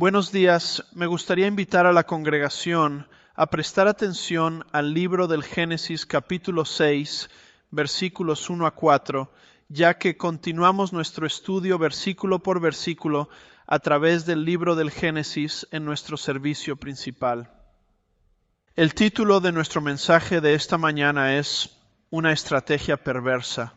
Buenos días. Me gustaría invitar a la congregación a prestar atención al libro del Génesis capítulo 6, versículos 1 a 4, ya que continuamos nuestro estudio versículo por versículo a través del libro del Génesis en nuestro servicio principal. El título de nuestro mensaje de esta mañana es Una estrategia perversa.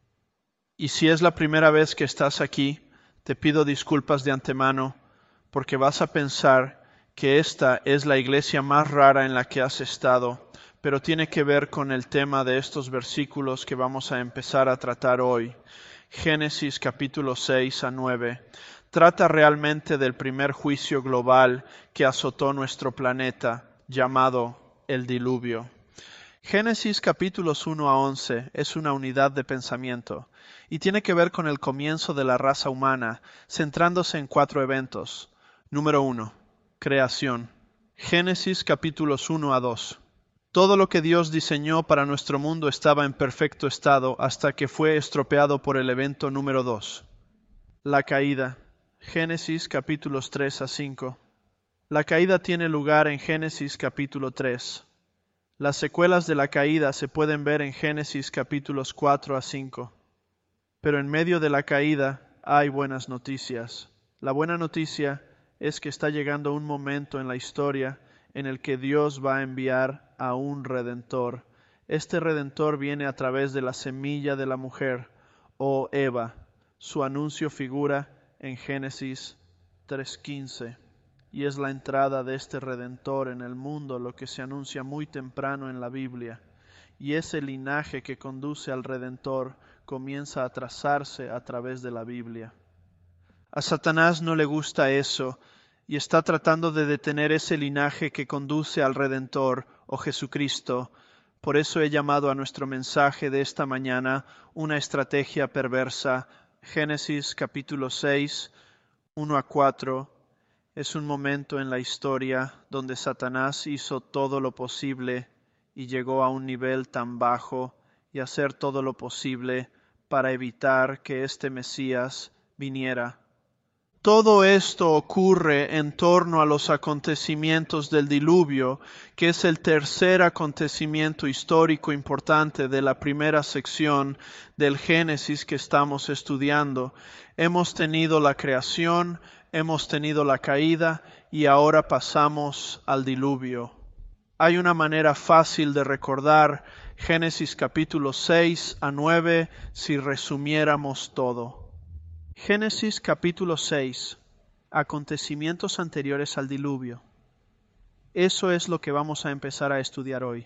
Y si es la primera vez que estás aquí, te pido disculpas de antemano, porque vas a pensar que esta es la iglesia más rara en la que has estado, pero tiene que ver con el tema de estos versículos que vamos a empezar a tratar hoy. Génesis capítulo 6 a 9. Trata realmente del primer juicio global que azotó nuestro planeta, llamado el diluvio. Génesis capítulos 1 a 11 es una unidad de pensamiento y tiene que ver con el comienzo de la raza humana, centrándose en 4 eventos. Número 1. Creación. Génesis capítulos 1 a 2. Todo lo que Dios diseñó para nuestro mundo estaba en perfecto estado hasta que fue estropeado por el evento número 2. La caída. Génesis capítulos 3 a 5. La caída tiene lugar en Génesis capítulo 3. Las secuelas de la caída se pueden ver en Génesis capítulos 4 a 5. Pero en medio de la caída hay buenas noticias. La buena noticia es que está llegando un momento en la historia en el que Dios va a enviar a un Redentor. Este Redentor viene a través de la semilla de la mujer, o Eva. Su anuncio figura en Génesis 3:15. Y es la entrada de este Redentor en el mundo lo que se anuncia muy temprano en la Biblia. Y ese linaje que conduce al Redentor comienza a trazarse a través de la Biblia. A Satanás no le gusta eso y está tratando de detener ese linaje que conduce al Redentor, o Jesucristo. Por eso he llamado a nuestro mensaje de esta mañana una estrategia perversa. Génesis capítulo 6, 1 a 4. Es un momento en la historia donde Satanás hizo todo lo posible y llegó a un nivel tan bajo y hacer todo lo posible para evitar que este Mesías viniera. Todo esto ocurre en torno a los acontecimientos del diluvio, que es el tercer acontecimiento histórico importante de la primera sección del Génesis que estamos estudiando. Hemos tenido la creación, hemos tenido la caída y ahora pasamos al diluvio. Hay una manera fácil de recordar Génesis capítulo 6 a 9 si resumiéramos todo. Génesis capítulo 6. Acontecimientos anteriores al diluvio. Eso es lo que vamos a empezar a estudiar hoy.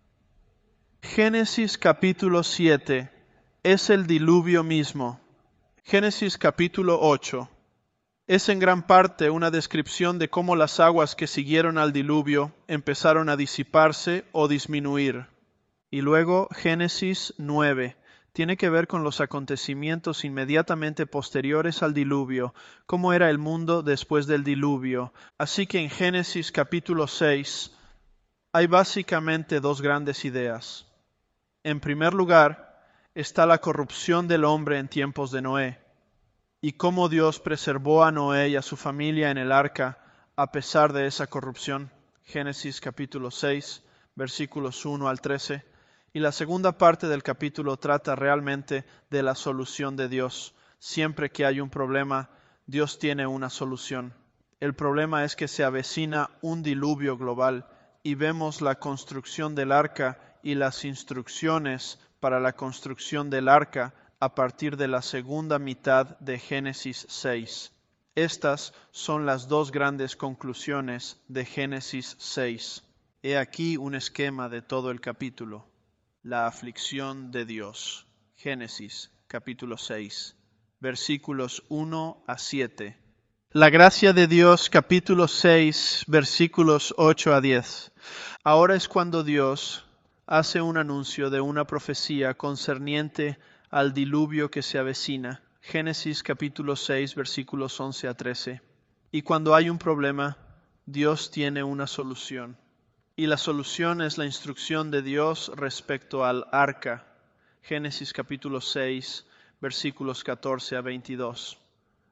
Génesis capítulo 7 es el diluvio mismo. Génesis capítulo 8 es en gran parte una descripción de cómo las aguas que siguieron al diluvio empezaron a disiparse o disminuir. Y luego Génesis 9 tiene que ver con los acontecimientos inmediatamente posteriores al diluvio, cómo era el mundo después del diluvio. Así que en Génesis capítulo 6 hay básicamente dos grandes ideas. En primer lugar, está la corrupción del hombre en tiempos de Noé, y cómo Dios preservó a Noé y a su familia en el arca a pesar de esa corrupción. Génesis capítulo 6, versículos 1 al 13. Y la segunda parte del capítulo trata realmente de la solución de Dios. Siempre que hay un problema, Dios tiene una solución. El problema es que se avecina un diluvio global y vemos la construcción del arca y las instrucciones para la construcción del arca a partir de la segunda mitad de Génesis 6. Estas son las dos grandes conclusiones de Génesis 6. He aquí un esquema de todo el capítulo. La aflicción de Dios. Génesis, capítulo 6, versículos 1 a 7. La gracia de Dios, capítulo 6, versículos 8 a 10. Ahora es cuando Dios hace un anuncio de una profecía concerniente al diluvio que se avecina. Génesis, capítulo 6, versículos 11 a 13. Y cuando hay un problema, Dios tiene una solución. Y la solución es la instrucción de Dios respecto al arca. Génesis capítulo 6, versículos 14 a 22.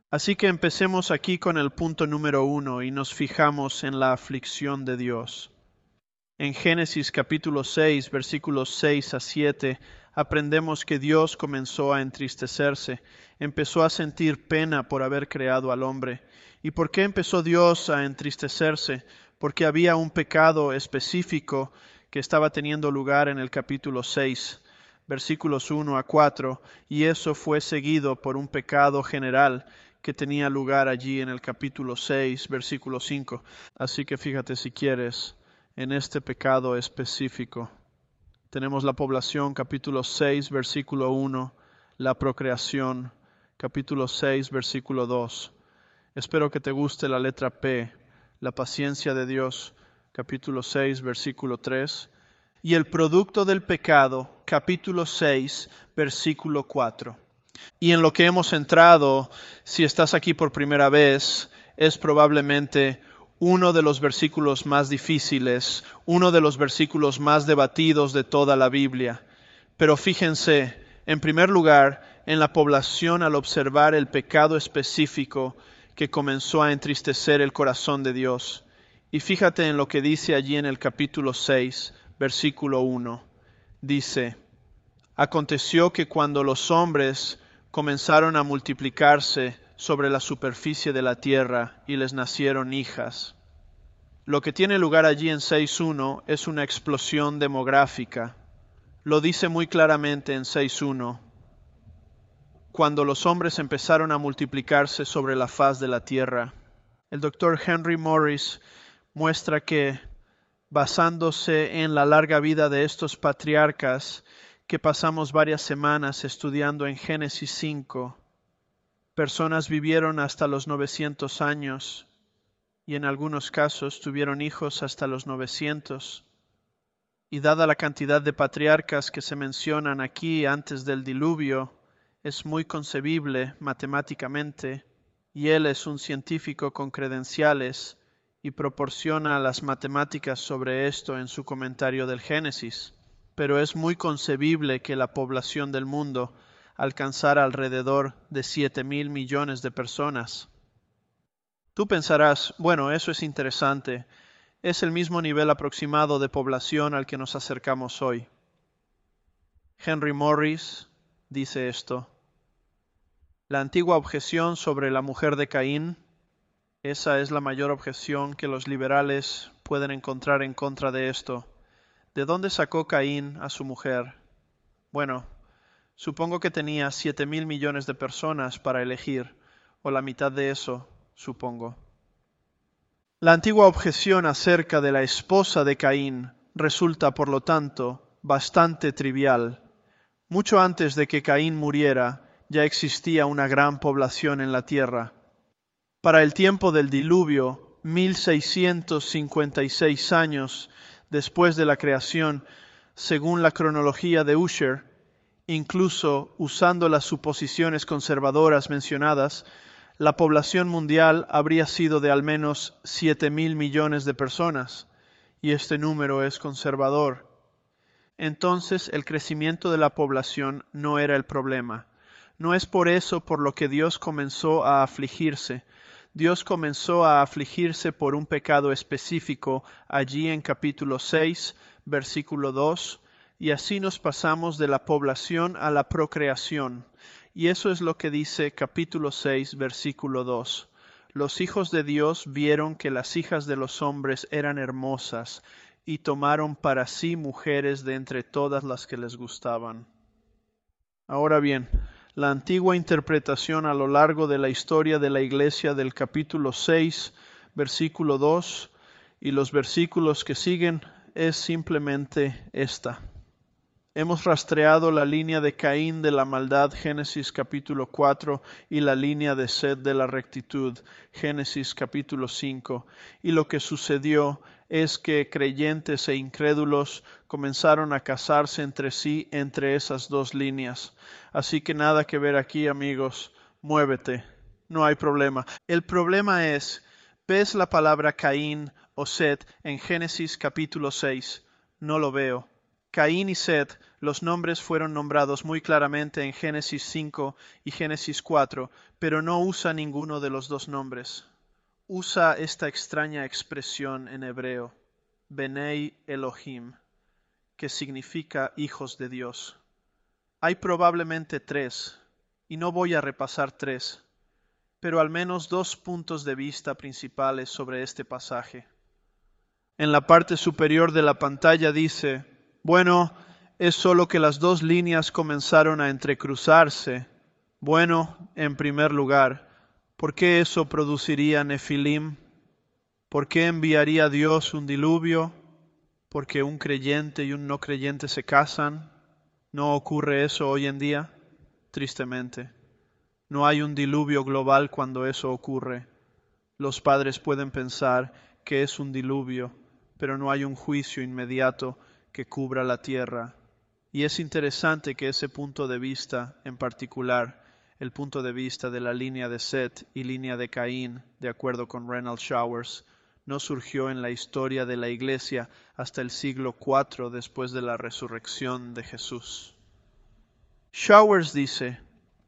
Así que empecemos aquí con el punto número 1 y nos fijamos en la aflicción de Dios. En Génesis capítulo 6, versículos 6 a 7, aprendemos que Dios comenzó a entristecerse, empezó a sentir pena por haber creado al hombre. ¿Y por qué empezó Dios a entristecerse? Porque había un pecado específico que estaba teniendo lugar en el capítulo 6, versículos 1 a 4, y eso fue seguido por un pecado general que tenía lugar allí en el capítulo 6, versículo 5. Así que fíjate si quieres en este pecado específico. Tenemos la población, capítulo 6, versículo 1, la procreación, capítulo 6, versículo 2. Espero que te guste la letra P, la paciencia de Dios, capítulo 6, versículo 3. Y el producto del pecado, capítulo 6, versículo 4. Y en lo que hemos entrado, si estás aquí por primera vez, es probablemente uno de los versículos más difíciles, uno de los versículos más debatidos de toda la Biblia. Pero fíjense, en primer lugar, en la población al observar el pecado específico que comenzó a entristecer el corazón de Dios. Y fíjate en lo que dice allí en el capítulo 6, versículo 1. Dice: aconteció que cuando los hombres comenzaron a multiplicarse sobre la superficie de la tierra y les nacieron hijas. Lo que tiene lugar allí en 6.1 es una explosión demográfica. Lo dice muy claramente en 6.1. Cuando los hombres empezaron a multiplicarse sobre la faz de la tierra. El doctor Henry Morris muestra que, basándose en la larga vida de estos patriarcas, que pasamos varias semanas estudiando en Génesis 5, personas vivieron hasta los 900 años y en algunos casos tuvieron hijos hasta los 900. Y dada la cantidad de patriarcas que se mencionan aquí antes del diluvio, es muy concebible matemáticamente, y él es un científico con credenciales y proporciona las matemáticas sobre esto en su comentario del Génesis. Pero es muy concebible que la población del mundo alcanzara alrededor de 7.000 millones de personas. Tú pensarás, bueno, eso es interesante, es el mismo nivel aproximado de población al que nos acercamos hoy. Henry Morris dice esto: la antigua objeción sobre la mujer de Caín, esa es la mayor objeción que los liberales pueden encontrar en contra de esto. ¿De dónde sacó Caín a su mujer? Bueno, supongo que tenía 7.000 millones de personas para elegir, o la mitad de eso, supongo. La antigua objeción acerca de la esposa de Caín resulta, por lo tanto, bastante trivial. Mucho antes de que Caín muriera, ya existía una gran población en la tierra. Para el tiempo del diluvio, 1656 años después de la creación, según la cronología de Ussher, incluso usando las suposiciones conservadoras mencionadas, la población mundial habría sido de al menos 7.000 millones de personas, y este número es conservador. Entonces el crecimiento de la población no era el problema. No es por eso por lo que Dios comenzó a afligirse. Dios comenzó a afligirse por un pecado específico allí en capítulo 6, versículo 2, y así nos pasamos de la población a la procreación. Y eso es lo que dice capítulo 6, versículo 2. Los hijos de Dios vieron que las hijas de los hombres eran hermosas, y tomaron para sí mujeres de entre todas las que les gustaban. Ahora bien, la antigua interpretación a lo largo de la historia de la Iglesia del capítulo 6, versículo 2 y los versículos que siguen es simplemente esta. Hemos rastreado la línea de Caín de la maldad, Génesis capítulo 4, y la línea de Set de la rectitud, Génesis capítulo 5, y lo que sucedió es que creyentes e incrédulos comenzaron a casarse entre sí entre esas dos líneas. Así que nada que ver aquí, amigos, muévete, no hay problema. El problema es, ¿ves la palabra Caín o Set en Génesis capítulo 6? No lo veo. Caín y Set, los nombres fueron nombrados muy claramente en Génesis 5 y Génesis 4, pero no usa ninguno de los dos nombres. Usa esta extraña expresión en hebreo, Benei Elohim, que significa hijos de Dios. Hay probablemente tres, y no voy a repasar tres, pero al menos dos puntos de vista principales sobre este pasaje. En la parte superior de la pantalla dice, bueno, es solo que las dos líneas comenzaron a entrecruzarse. Bueno, en primer lugar, ¿por qué eso produciría Nefilim? ¿Por qué enviaría Dios un diluvio? ¿Porque un creyente y un no creyente se casan? ¿No ocurre eso hoy en día? Tristemente. No hay un diluvio global cuando eso ocurre. Los padres pueden pensar que es un diluvio, pero no hay un juicio inmediato que cubra la tierra. Y es interesante que ese punto de vista, en particular, el punto de vista de la línea de Set y línea de Caín, de acuerdo con Renald Showers, no surgió en la historia de la Iglesia hasta el siglo IV después de la resurrección de Jesús. Showers dice,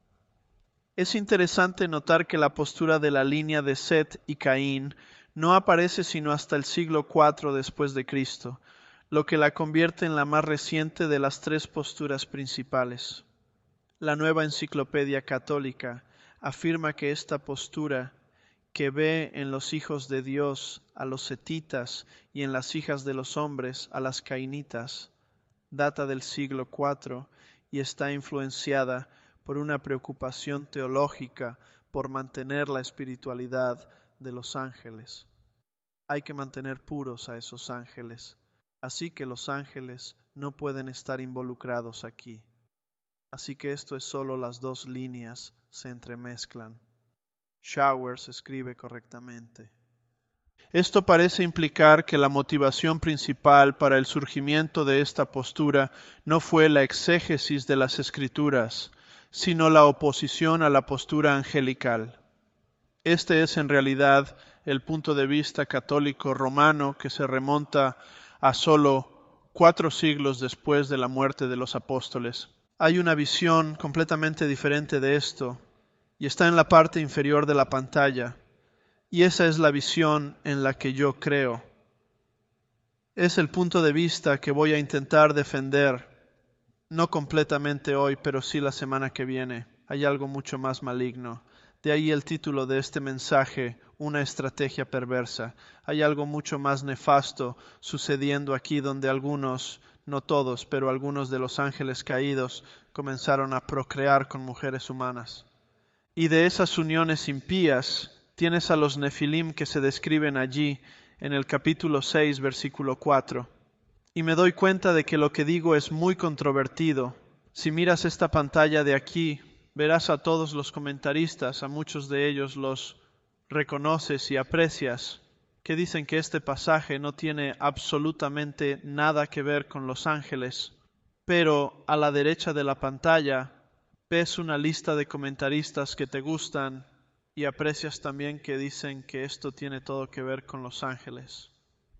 es interesante notar que la postura de la línea de Set y Caín no aparece sino hasta el siglo IV después de Cristo, lo que la convierte en la más reciente de las tres posturas principales. La Nueva Enciclopedia Católica afirma que esta postura, que ve en los hijos de Dios a los setitas y en las hijas de los hombres a las cainitas, data del siglo IV y está influenciada por una preocupación teológica por mantener la espiritualidad de los ángeles. Hay que mantener puros a esos ángeles, así que los ángeles no pueden estar involucrados aquí. Así que esto es solo las dos líneas se entremezclan. Showers escribe correctamente. Esto parece implicar que la motivación principal para el surgimiento de esta postura no fue la exégesis de las Escrituras, sino la oposición a la postura angelical. Este es en realidad el punto de vista católico romano que se remonta a solo 4 siglos después de la muerte de los apóstoles. Hay una visión completamente diferente de esto y está en la parte inferior de la pantalla. Y esa es la visión en la que yo creo. Es el punto de vista que voy a intentar defender, no completamente hoy, pero sí la semana que viene. Hay algo mucho más maligno. De ahí el título de este mensaje, una estrategia perversa. Hay algo mucho más nefasto sucediendo aquí donde algunos, no todos, pero algunos de los ángeles caídos comenzaron a procrear con mujeres humanas. Y de esas uniones impías tienes a los Nefilim que se describen allí en el capítulo 6, versículo 4. Y me doy cuenta de que lo que digo es muy controvertido. Si miras esta pantalla de aquí, verás a todos los comentaristas, a muchos de ellos los reconoces y aprecias, que dicen que este pasaje no tiene absolutamente nada que ver con los ángeles. Pero a la derecha de la pantalla ves una lista de comentaristas que te gustan y aprecias también que dicen que esto tiene todo que ver con los ángeles.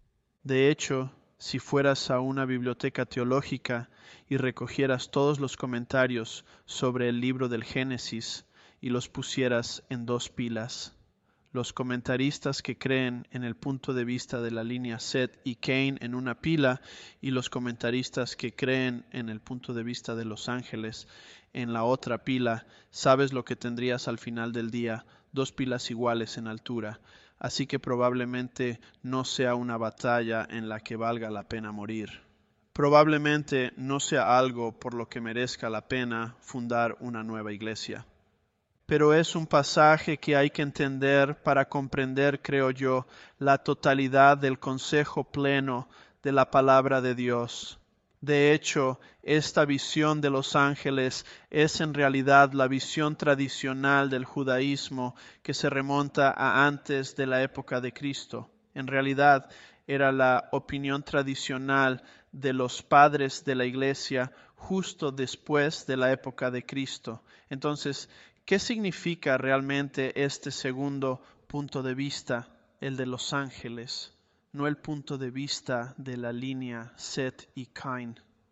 De hecho, si fueras a una biblioteca teológica y recogieras todos los comentarios sobre el libro del Génesis y los pusieras en 2 pilas, los comentaristas que creen en el punto de vista de la línea Set y Cain en una pila y los comentaristas que creen en el punto de vista de los ángeles en la otra pila, sabes lo que tendrías al final del día, 2 pilas iguales en altura. Así que probablemente no sea una batalla en la que valga la pena morir. Probablemente no sea algo por lo que merezca la pena fundar una nueva iglesia. Pero es un pasaje que hay que entender para comprender, creo yo, la totalidad del consejo pleno de la palabra de Dios. De hecho, esta visión de los ángeles es en realidad la visión tradicional del judaísmo que se remonta a antes de la época de Cristo. En realidad, era la opinión tradicional de los padres de la iglesia justo después de la época de Cristo. Entonces, ¿qué significa realmente este segundo punto de vista, el de los ángeles, no el punto de vista de la línea Set y Cain?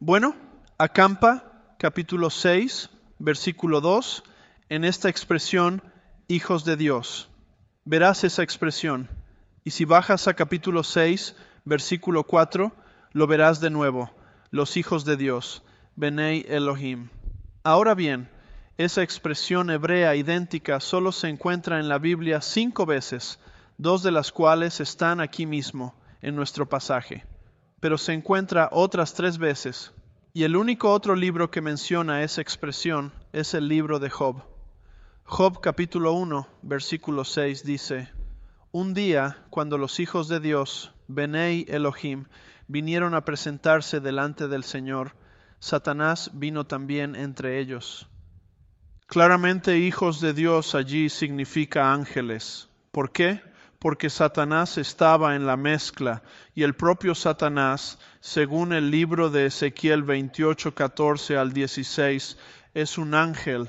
Bueno, acampa, capítulo 6, versículo 2, en esta expresión, hijos de Dios. Verás esa expresión. Y si bajas a capítulo 6, versículo 4, lo verás de nuevo. Los hijos de Dios, Benei Elohim. Ahora bien, esa expresión hebrea idéntica solo se encuentra en la Biblia 5 veces, 2 de las cuales están aquí mismo, en nuestro pasaje. Pero se encuentra otras 3 veces, y el único otro libro que menciona esa expresión es el libro de Job. Job capítulo 1, versículo 6 dice: Un día, cuando los hijos de Dios, Benei Elohim, vinieron a presentarse delante del Señor, Satanás vino también entre ellos. Claramente, hijos de Dios allí significa ángeles. ¿Por qué? Porque Satanás estaba en la mezcla, y el propio Satanás, según el libro de Ezequiel 28, 14 al 16, es un ángel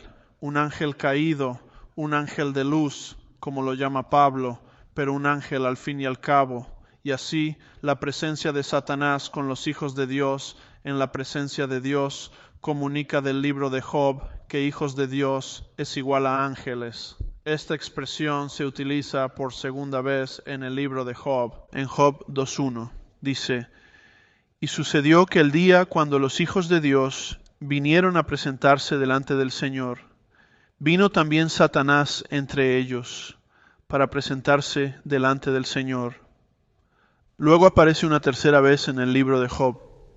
caído, un ángel de luz, como lo llama Pablo, pero un ángel al fin y al cabo. Y así, la presencia de Satanás con los hijos de Dios en la presencia de Dios comunica del libro de Job que hijos de Dios es igual a ángeles. Esta expresión se utiliza por segunda vez en el libro de Job, en Job 2.1. Dice: Y sucedió que el día cuando los hijos de Dios vinieron a presentarse delante del Señor, vino también Satanás entre ellos para presentarse delante del Señor. Luego aparece una tercera vez en el libro de Job.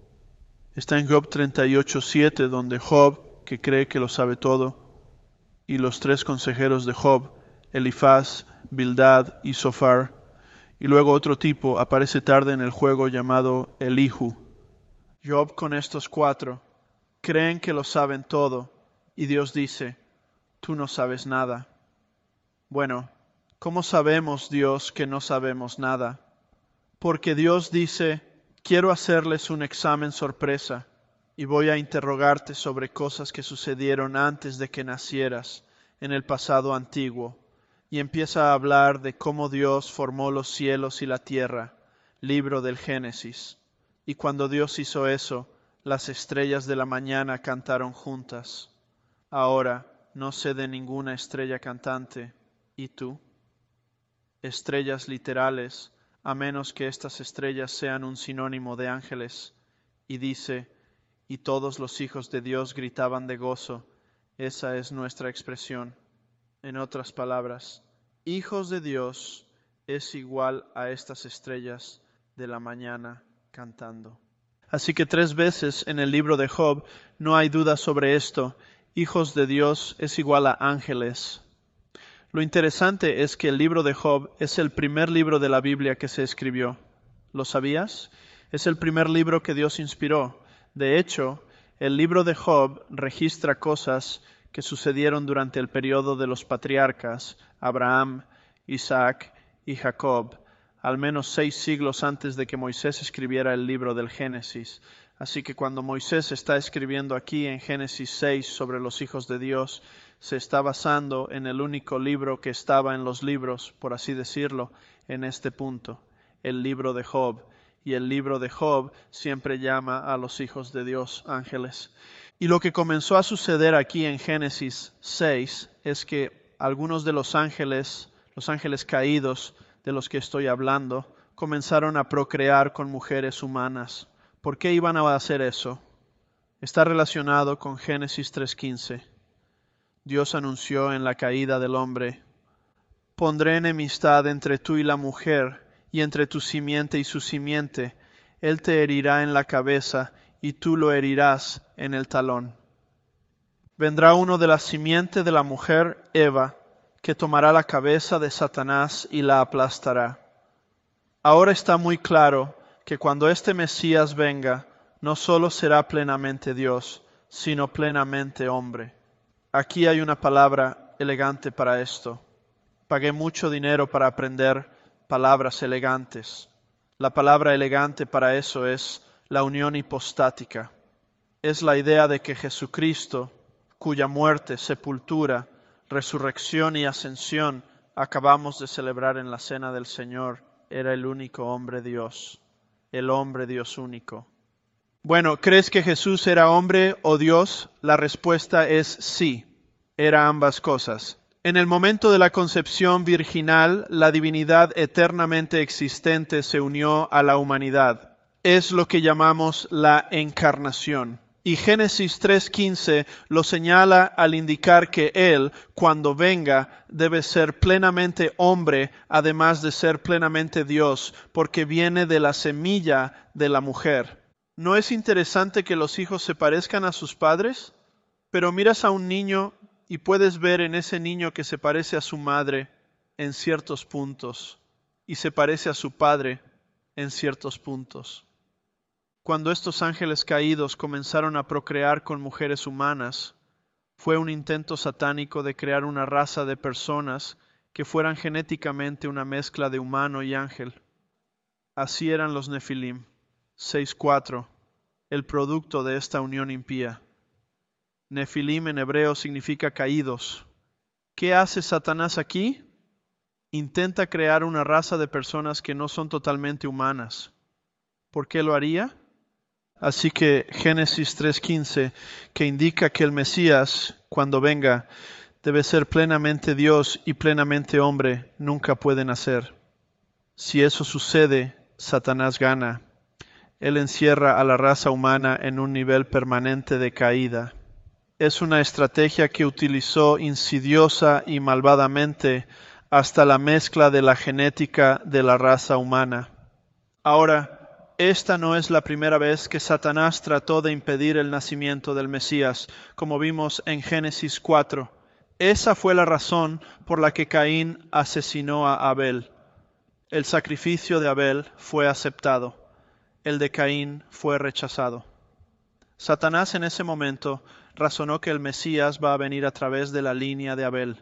Está en Job 38:7, donde Job, que cree que lo sabe todo, y los 3 consejeros de Job, Elifaz, Bildad y Sofar, y luego otro tipo aparece tarde en el juego llamado Elihu. Job con estos 4 creen que lo saben todo, y Dios dice: tú no sabes nada. Bueno, ¿cómo sabemos, Dios, que no sabemos nada? Porque Dios dice: quiero hacerles un examen sorpresa y voy a interrogarte sobre cosas que sucedieron antes de que nacieras, en el pasado antiguo. Y empieza a hablar de cómo Dios formó los cielos y la tierra, libro del Génesis. Y cuando Dios hizo eso, las estrellas de la mañana cantaron juntas. Ahora no sé de ninguna estrella cantante. ¿Y tú? Estrellas literales, a menos que estas estrellas sean un sinónimo de ángeles. Y dice: y todos los hijos de Dios gritaban de gozo. Esa es nuestra expresión. En otras palabras, hijos de Dios es igual a estas estrellas de la mañana cantando. Así que 3 veces en el libro de Job no hay duda sobre esto. Hijos de Dios es igual a ángeles. Lo interesante es que el libro de Job es el primer libro de la Biblia que se escribió. ¿Lo sabías? Es el primer libro que Dios inspiró. De hecho, el libro de Job registra cosas que sucedieron durante el periodo de los patriarcas, Abraham, Isaac y Jacob, al menos 6 siglos antes de que Moisés escribiera el libro del Génesis. Así que cuando Moisés está escribiendo aquí en Génesis 6 sobre los hijos de Dios, se está basando en el único libro que estaba en los libros, por así decirlo, en este punto, el libro de Job. Y el libro de Job siempre llama a los hijos de Dios ángeles. Y lo que comenzó a suceder aquí en Génesis 6 es que algunos de los ángeles caídos de los que estoy hablando, comenzaron a procrear con mujeres humanas. ¿Por qué iban a hacer eso? Está relacionado con Génesis 3:15. Dios anunció en la caída del hombre: pondré enemistad entre tú y la mujer, y entre tu simiente y su simiente. Él te herirá en la cabeza, y tú lo herirás en el talón. Vendrá uno de la simiente de la mujer, Eva, que tomará la cabeza de Satanás y la aplastará. Ahora está muy claro que cuando este Mesías venga, no solo será plenamente Dios, sino plenamente hombre. Aquí hay una palabra elegante para esto. Pagué mucho dinero para aprender palabras elegantes. La palabra elegante para eso es la unión hipostática. Es la idea de que Jesucristo, cuya muerte, sepultura, resurrección y ascensión acabamos de celebrar en la Cena del Señor, era el único hombre Dios, el hombre Dios único. Bueno, ¿crees que Jesús era hombre o Dios? La respuesta es sí, era ambas cosas. En el momento de la concepción virginal, la divinidad eternamente existente se unió a la humanidad. Es lo que llamamos la encarnación. Y Génesis 3:15 lo señala al indicar que Él, cuando venga, debe ser plenamente hombre, además de ser plenamente Dios, porque viene de la semilla de la mujer. ¿No es interesante que los hijos se parezcan a sus padres? Pero miras a un niño y puedes ver en ese niño que se parece a su madre en ciertos puntos y se parece a su padre en ciertos puntos. Cuando estos ángeles caídos comenzaron a procrear con mujeres humanas, fue un intento satánico de crear una raza de personas que fueran genéticamente una mezcla de humano y ángel. Así eran los Nefilim. 6:4, el producto de esta unión impía. Nefilim en hebreo significa caídos. ¿Qué hace Satanás aquí? Intenta crear una raza de personas que no son totalmente humanas. ¿Por qué lo haría? Así que Génesis 3:15, que indica que el Mesías, cuando venga, debe ser plenamente Dios y plenamente hombre, nunca puede nacer. Si eso sucede, Satanás gana. Él encierra a la raza humana en un nivel permanente de caída. Es una estrategia que utilizó insidiosa y malvadamente hasta la mezcla de la genética de la raza humana. Ahora, esta no es la primera vez que Satanás trató de impedir el nacimiento del Mesías, como vimos en Génesis 4. Esa fue la razón por la que Caín asesinó a Abel. El sacrificio de Abel fue aceptado. El de Caín fue rechazado. Satanás en ese momento razonó que el Mesías va a venir a través de la línea de Abel.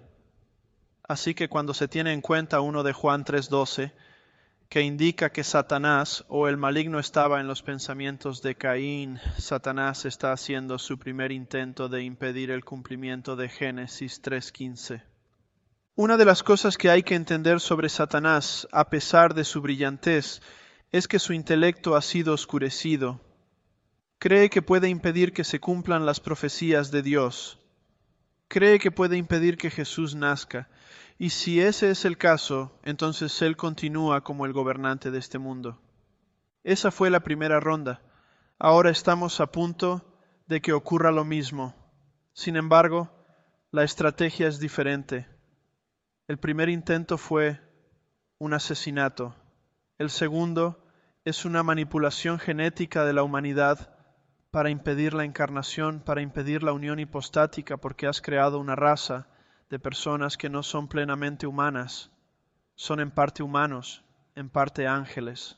Así que cuando se tiene en cuenta 1 de Juan 3:12, que indica que Satanás o el maligno estaba en los pensamientos de Caín, Satanás está haciendo su primer intento de impedir el cumplimiento de Génesis 3:15. Una de las cosas que hay que entender sobre Satanás, a pesar de su brillantez, es que su intelecto ha sido oscurecido. Cree que puede impedir que se cumplan las profecías de Dios. Cree que puede impedir que Jesús nazca. Y si ese es el caso, entonces Él continúa como el gobernante de este mundo. Esa fue la primera ronda. Ahora estamos a punto de que ocurra lo mismo. Sin embargo, la estrategia es diferente. El primer intento fue un asesinato. El segundo es una manipulación genética de la humanidad para impedir la encarnación, para impedir la unión hipostática, porque has creado una raza de personas que no son plenamente humanas, son en parte humanos, en parte ángeles.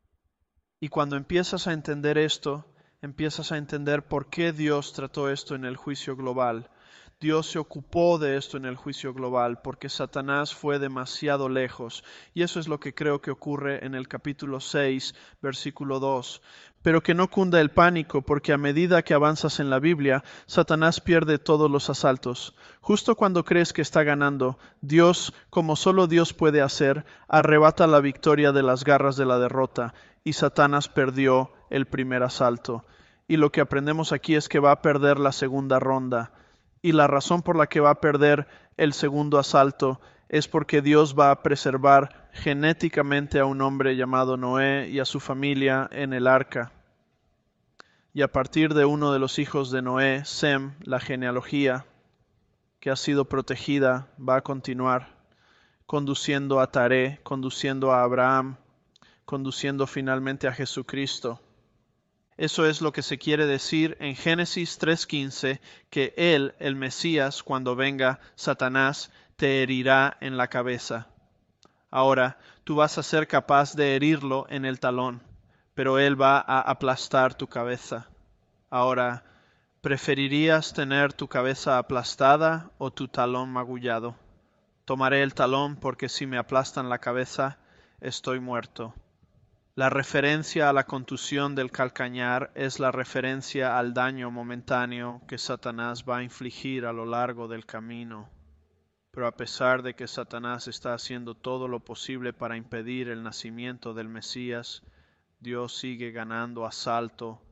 Y cuando empiezas a entender esto, empiezas a entender por qué Dios trató esto en el juicio global. Dios se ocupó de esto en el juicio global porque Satanás fue demasiado lejos. Y eso es lo que creo que ocurre en el capítulo 6, versículo 2. Pero que no cunda el pánico, porque a medida que avanzas en la Biblia, Satanás pierde todos los asaltos. Justo cuando crees que está ganando, Dios, como solo Dios puede hacer, arrebata la victoria de las garras de la derrota, y Satanás perdió el primer asalto. Y lo que aprendemos aquí es que va a perder la segunda ronda. Y la razón por la que va a perder el segundo asalto es porque Dios va a preservar genéticamente a un hombre llamado Noé y a su familia en el arca. Y a partir de uno de los hijos de Noé, Sem, la genealogía que ha sido protegida va a continuar, conduciendo a Taré, conduciendo a Abraham, conduciendo finalmente a Jesucristo. Eso es lo que se quiere decir en Génesis 3:15, que Él, el Mesías, cuando venga Satanás, te herirá en la cabeza. Ahora, tú vas a ser capaz de herirlo en el talón, pero Él va a aplastar tu cabeza. Ahora, ¿preferirías tener tu cabeza aplastada o tu talón magullado? Tomaré el talón porque si me aplastan la cabeza, estoy muerto. La referencia a la contusión del calcañar es la referencia al daño momentáneo que Satanás va a infligir a lo largo del camino. Pero a pesar de que Satanás está haciendo todo lo posible para impedir el nacimiento del Mesías, Dios sigue ganando asalto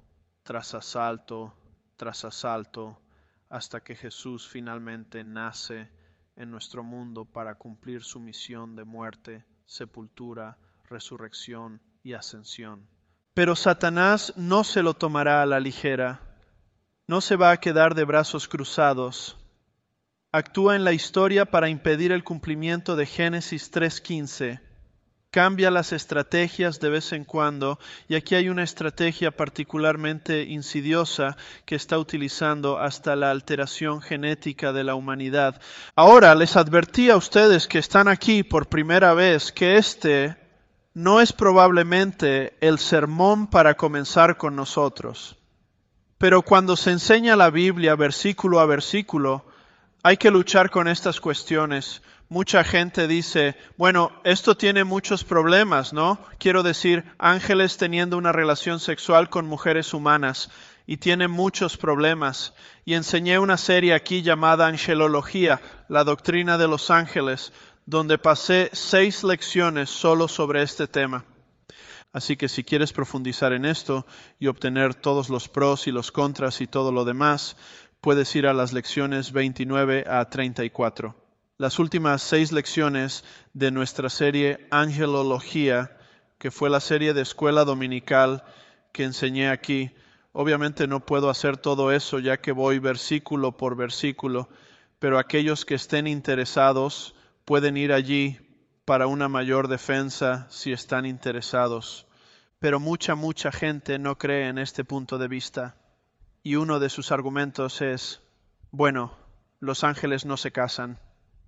tras asalto, hasta que Jesús finalmente nace en nuestro mundo para cumplir su misión de muerte, sepultura, resurrección y ascensión. Pero Satanás no se lo tomará a la ligera, no se va a quedar de brazos cruzados. Actúa en la historia para impedir el cumplimiento de Génesis 3:15. Cambia las estrategias de vez en cuando, y aquí hay una estrategia particularmente insidiosa que está utilizando hasta la alteración genética de la humanidad. Ahora, les advertí a ustedes que están aquí por primera vez que este no es probablemente el sermón para comenzar con nosotros. Pero cuando se enseña la Biblia versículo a versículo, hay que luchar con estas cuestiones. Mucha gente dice, bueno, esto tiene muchos problemas, ¿no? Quiero decir, ángeles teniendo una relación sexual con mujeres humanas, y tiene muchos problemas. Y enseñé una serie aquí llamada Angelología, la doctrina de los ángeles, donde pasé 6 lecciones solo sobre este tema. Así que si quieres profundizar en esto y obtener todos los pros y los contras y todo lo demás, puedes ir a las lecciones 29 a 34. Las últimas 6 lecciones de nuestra serie Angelología, que fue la serie de escuela dominical que enseñé aquí. Obviamente no puedo hacer todo eso ya que voy versículo por versículo, pero aquellos que estén interesados pueden ir allí para una mayor defensa si están interesados. Pero mucha gente no cree en este punto de vista. Y uno de sus argumentos es, bueno, los ángeles no se casan.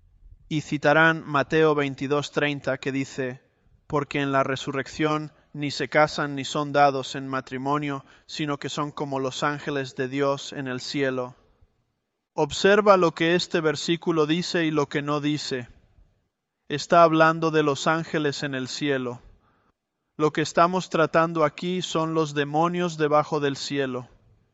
Y citarán Mateo 22:30 que dice, porque en la resurrección ni se casan ni son dados en matrimonio, sino que son como los ángeles de Dios en el cielo. Observa lo que este versículo dice y lo que no dice. Está hablando de los ángeles en el cielo. Lo que estamos tratando aquí son los demonios debajo del cielo.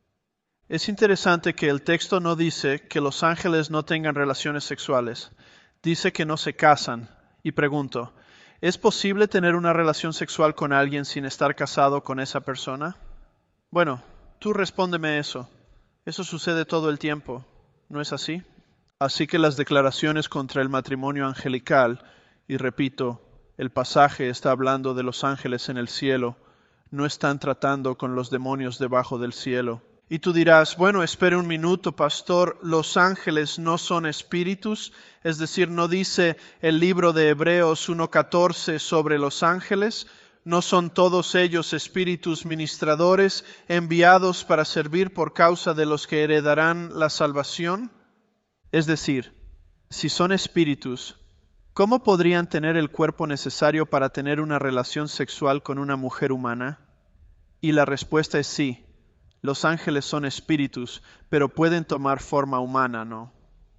Es interesante que el texto no dice que los ángeles no tengan relaciones sexuales. Dice que no se casan. Y pregunto, ¿es posible tener una relación sexual con alguien sin estar casado con esa persona? Bueno, tú respóndeme eso. Eso sucede todo el tiempo, ¿no es así? Así que las declaraciones contra el matrimonio angelical, y repito, el pasaje está hablando de los ángeles en el cielo, no están tratando con los demonios debajo del cielo. Y tú dirás, bueno, espere un minuto, pastor, los ángeles no son espíritus, es decir, no dice el libro de Hebreos 1:14 sobre los ángeles, no son todos ellos espíritus ministradores enviados para servir por causa de los que heredarán la salvación. Es decir, si son espíritus, ¿cómo podrían tener el cuerpo necesario para tener una relación sexual con una mujer humana? Y la respuesta es sí. Los ángeles son espíritus, pero pueden tomar forma humana, ¿no?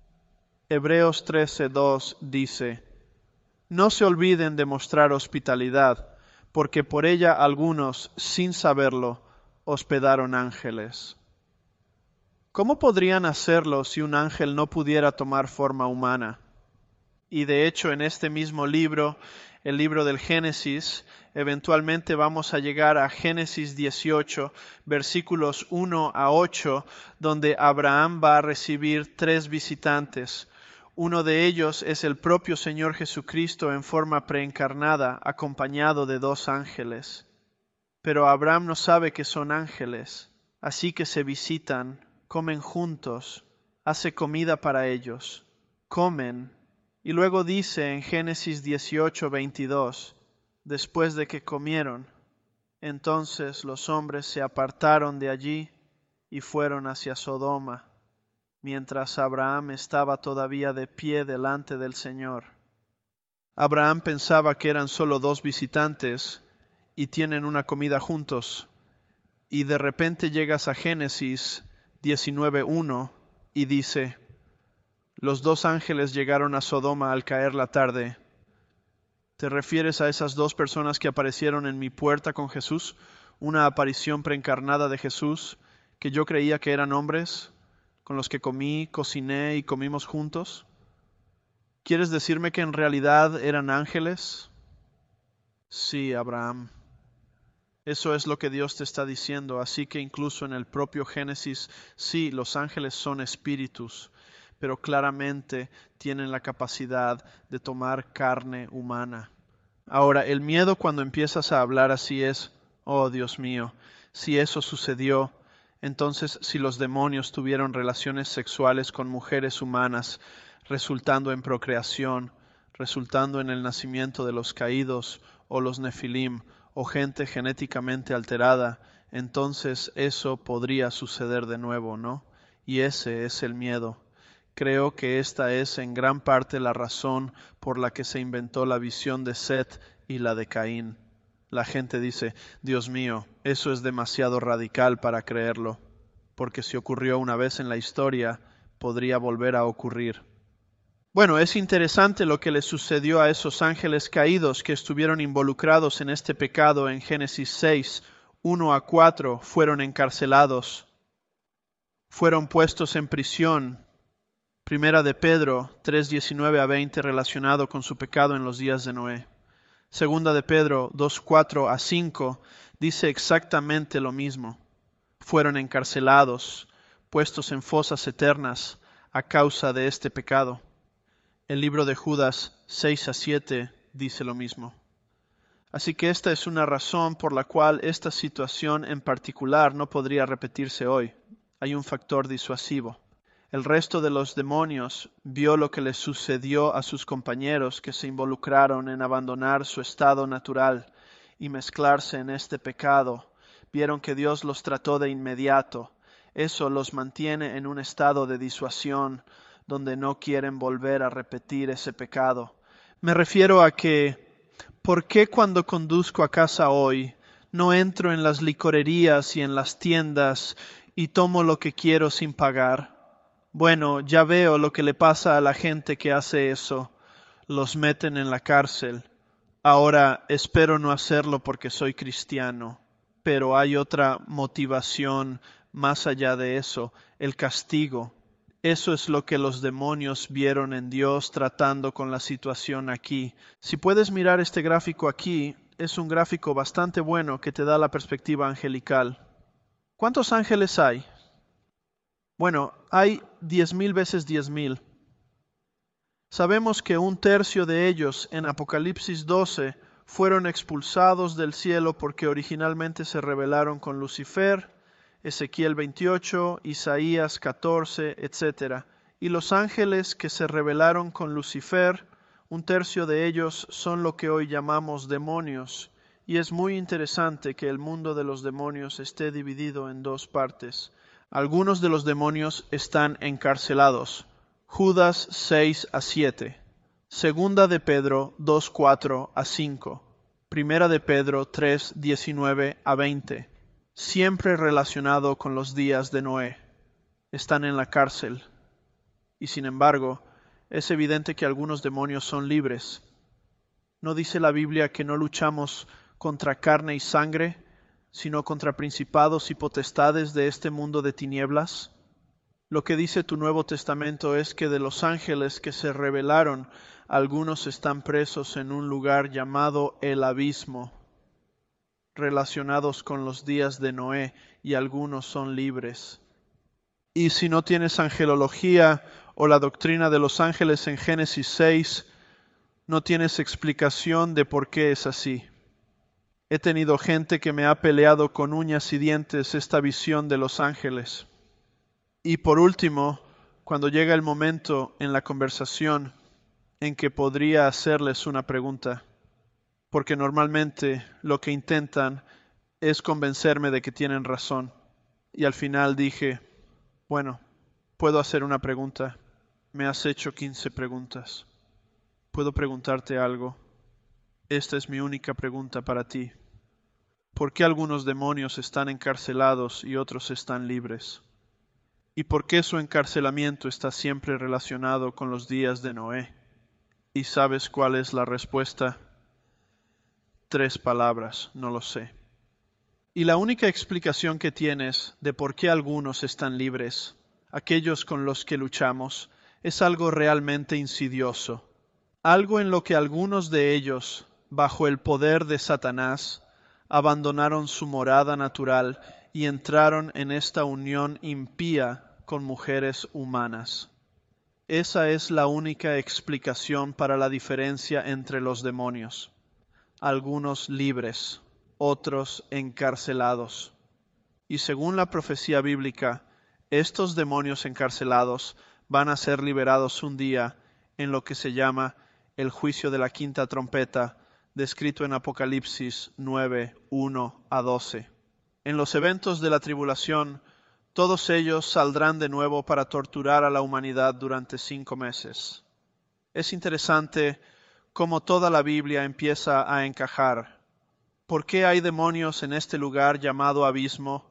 Hebreos 13:2 dice, no se olviden de mostrar hospitalidad, porque por ella algunos, sin saberlo, hospedaron ángeles. ¿Cómo podrían hacerlo si un ángel no pudiera tomar forma humana? Y de hecho en este mismo libro, el libro del Génesis, eventualmente vamos a llegar a Génesis 18, versículos 1 a 8, donde Abraham va a recibir 3 visitantes. Uno de ellos es el propio Señor Jesucristo en forma preencarnada, acompañado de 2 ángeles. Pero Abraham no sabe que son ángeles, así que se visitan, comen juntos, hace comida para ellos, comen. Y luego dice en Génesis 18:22, después de que comieron, entonces los hombres se apartaron de allí y fueron hacia Sodoma, mientras Abraham estaba todavía de pie delante del Señor. Abraham pensaba que eran solo 2 visitantes y tienen una comida juntos. Y de repente llegas a Génesis 19:1 y dice, los 2 ángeles llegaron a Sodoma al caer la tarde. ¿Te refieres a esas 2 personas que aparecieron en mi puerta con Jesús? Una aparición preencarnada de Jesús que yo creía que eran hombres, con los que comí, cociné y comimos juntos. ¿Quieres decirme que en realidad eran ángeles? Sí, Abraham. Eso es lo que Dios te está diciendo, así que incluso en el propio Génesis, sí, los ángeles son espíritus, pero claramente tienen la capacidad de tomar carne humana. Ahora, el miedo cuando empiezas a hablar así es, oh Dios mío, si eso sucedió, entonces si los demonios tuvieron relaciones sexuales con mujeres humanas, resultando en procreación, resultando en el nacimiento de los caídos o los nefilim, o gente genéticamente alterada, entonces eso podría suceder de nuevo, ¿no? Y ese es el miedo. Creo que esta es en gran parte la razón por la que se inventó la visión de Set y la de Caín. La gente dice, Dios mío, eso es demasiado radical para creerlo, porque si ocurrió una vez en la historia, podría volver a ocurrir. Bueno, es interesante lo que le sucedió a esos ángeles caídos que estuvieron involucrados en este pecado en Génesis 6, 1 a 4, fueron encarcelados, fueron puestos en prisión. Primera de Pedro 3, 19 a 20 relacionado con su pecado en los días de Noé. Segunda de Pedro 2, 4 a 5 dice exactamente lo mismo. Fueron encarcelados, puestos en fosas eternas a causa de este pecado. El libro de Judas 6 a 7 dice lo mismo. Así que esta es una razón por la cual esta situación en particular no podría repetirse hoy. Hay un factor disuasivo. El resto de los demonios vio lo que les sucedió a sus compañeros que se involucraron en abandonar su estado natural y mezclarse en este pecado. Vieron que Dios los trató de inmediato. Eso los mantiene en un estado de disuasión donde no quieren volver a repetir ese pecado. Me refiero a que, ¿por qué cuando conduzco a casa hoy no entro en las licorerías y en las tiendas y tomo lo que quiero sin pagar? Bueno, ya veo lo que le pasa a la gente que hace eso. Los meten en la cárcel. Ahora espero no hacerlo porque soy cristiano, pero hay otra motivación más allá de eso, el castigo. Eso es lo que los demonios vieron en Dios tratando con la situación aquí. Si puedes mirar este gráfico aquí, es un gráfico bastante bueno que te da la perspectiva angelical. ¿Cuántos ángeles hay? Bueno, hay 10,000 veces 10,000. Sabemos que un tercio de ellos en Apocalipsis 12 fueron expulsados del cielo porque originalmente se rebelaron con Lucifer, Ezequiel 28, Isaías 14, etc. Y los ángeles que se rebelaron con Lucifer, un tercio de ellos son lo que hoy llamamos demonios. Y es muy interesante que el mundo de los demonios esté dividido en dos partes. Algunos de los demonios están encarcelados. Judas 6 a 7. Segunda de Pedro 2, 4 a 5. Primera de Pedro 3, 19 a 20. Siempre relacionado con los días de Noé. Están en la cárcel. Y sin embargo, es evidente que algunos demonios son libres. ¿No dice la Biblia que no luchamos contra carne y sangre, sino contra principados y potestades de este mundo de tinieblas? Lo que dice tu Nuevo Testamento es que de los ángeles que se rebelaron, algunos están presos en un lugar llamado el abismo, relacionados con los días de Noé, y algunos son libres. Y si no tienes angelología o la doctrina de los ángeles en Génesis 6, no tienes explicación de por qué es así. He tenido gente que me ha peleado con uñas y dientes esta visión de los ángeles. Y por último, cuando llega el momento en la conversación en que podría hacerles una pregunta, porque normalmente lo que intentan es convencerme de que tienen razón. Y al final dije, bueno, puedo hacer una pregunta. Me has hecho 15 preguntas. ¿Puedo preguntarte algo? Esta es mi única pregunta para ti. ¿Por qué algunos demonios están encarcelados y otros están libres? ¿Y por qué su encarcelamiento está siempre relacionado con los días de Noé? ¿Y sabes cuál es la respuesta? 3 palabras, no lo sé. Y la única explicación que tienes de por qué algunos están libres, aquellos con los que luchamos, es algo realmente insidioso. Algo en lo que algunos de ellos, bajo el poder de Satanás, abandonaron su morada natural y entraron en esta unión impía con mujeres humanas. Esa es la única explicación para la diferencia entre los demonios. Algunos libres, otros encarcelados. Y según la profecía bíblica, estos demonios encarcelados van a ser liberados un día en lo que se llama el juicio de la quinta trompeta, descrito en Apocalipsis 9, 1 a 12. En los eventos de la tribulación, todos ellos saldrán de nuevo para torturar a la humanidad durante 5 meses. Es interesante cómo toda la Biblia empieza a encajar. ¿Por qué hay demonios en este lugar llamado abismo?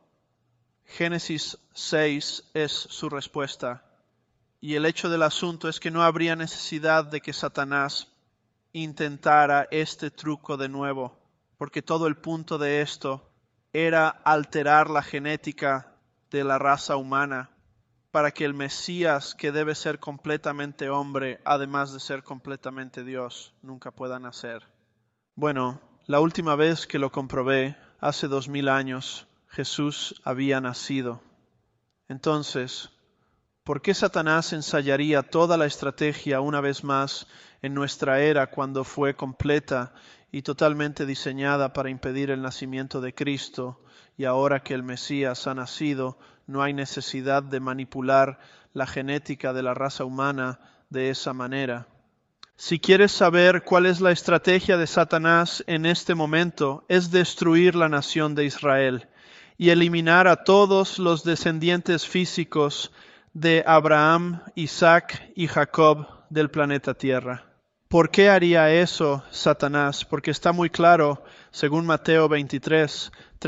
Génesis 6 es su respuesta. Y el hecho del asunto es que no habría necesidad de que Satanás intentara este truco de nuevo, porque todo el punto de esto era alterar la genética de la raza humana para que el Mesías, que debe ser completamente hombre, además de ser completamente Dios, nunca pueda nacer. Bueno, la última vez que lo comprobé, hace 2000 años, Jesús había nacido. Entonces, ¿por qué Satanás ensayaría toda la estrategia una vez más en nuestra era cuando fue completa y totalmente diseñada para impedir el nacimiento de Cristo, y ahora que el Mesías ha nacido, no hay necesidad de manipular la genética de la raza humana de esa manera? Si quieres saber cuál es la estrategia de Satanás en este momento, es destruir la nación de Israel y eliminar a todos los descendientes físicos de Abraham, Isaac y Jacob del planeta Tierra. ¿Por qué haría eso Satanás? Porque está muy claro, según Mateo 23,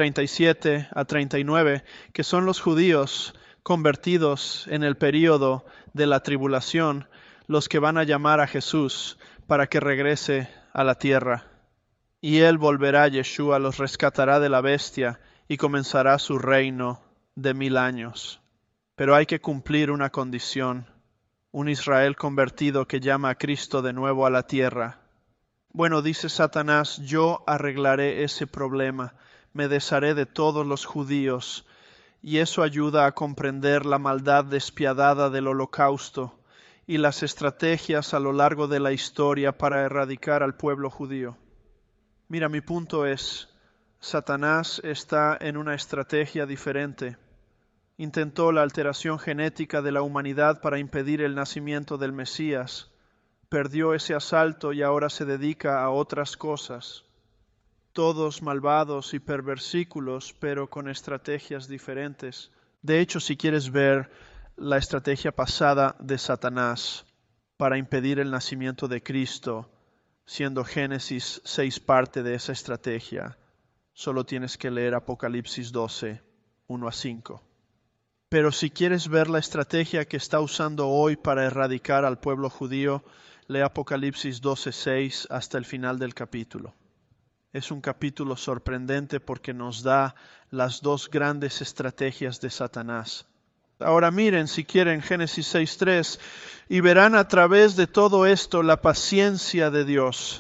37 a 39, que son los judíos convertidos en el período de la tribulación los que van a llamar a Jesús para que regrese a la tierra. Y él volverá, Yeshua los rescatará de la bestia y comenzará su reino de 1000 años. Pero hay que cumplir una condición. Un Israel convertido que llama a Cristo de nuevo a la tierra. Bueno, dice Satanás, yo arreglaré ese problema, me desharé de todos los judíos, y eso ayuda a comprender la maldad despiadada del holocausto y las estrategias a lo largo de la historia para erradicar al pueblo judío. Mira, mi punto es, Satanás está en una estrategia diferente. Intentó la alteración genética de la humanidad para impedir el nacimiento del Mesías. Perdió ese asalto y ahora se dedica a otras cosas. Todos malvados y perversículos, pero con estrategias diferentes. De hecho, si quieres ver la estrategia pasada de Satanás para impedir el nacimiento de Cristo, siendo Génesis 6 parte de esa estrategia, solo tienes que leer Apocalipsis 12, 1 a 5. Pero si quieres ver la estrategia que está usando hoy para erradicar al pueblo judío, lee Apocalipsis 12:6 hasta el final del capítulo. Es un capítulo sorprendente porque nos da las dos grandes estrategias de Satanás. Ahora miren, si quieren, Génesis 6:3, y verán a través de todo esto la paciencia de Dios.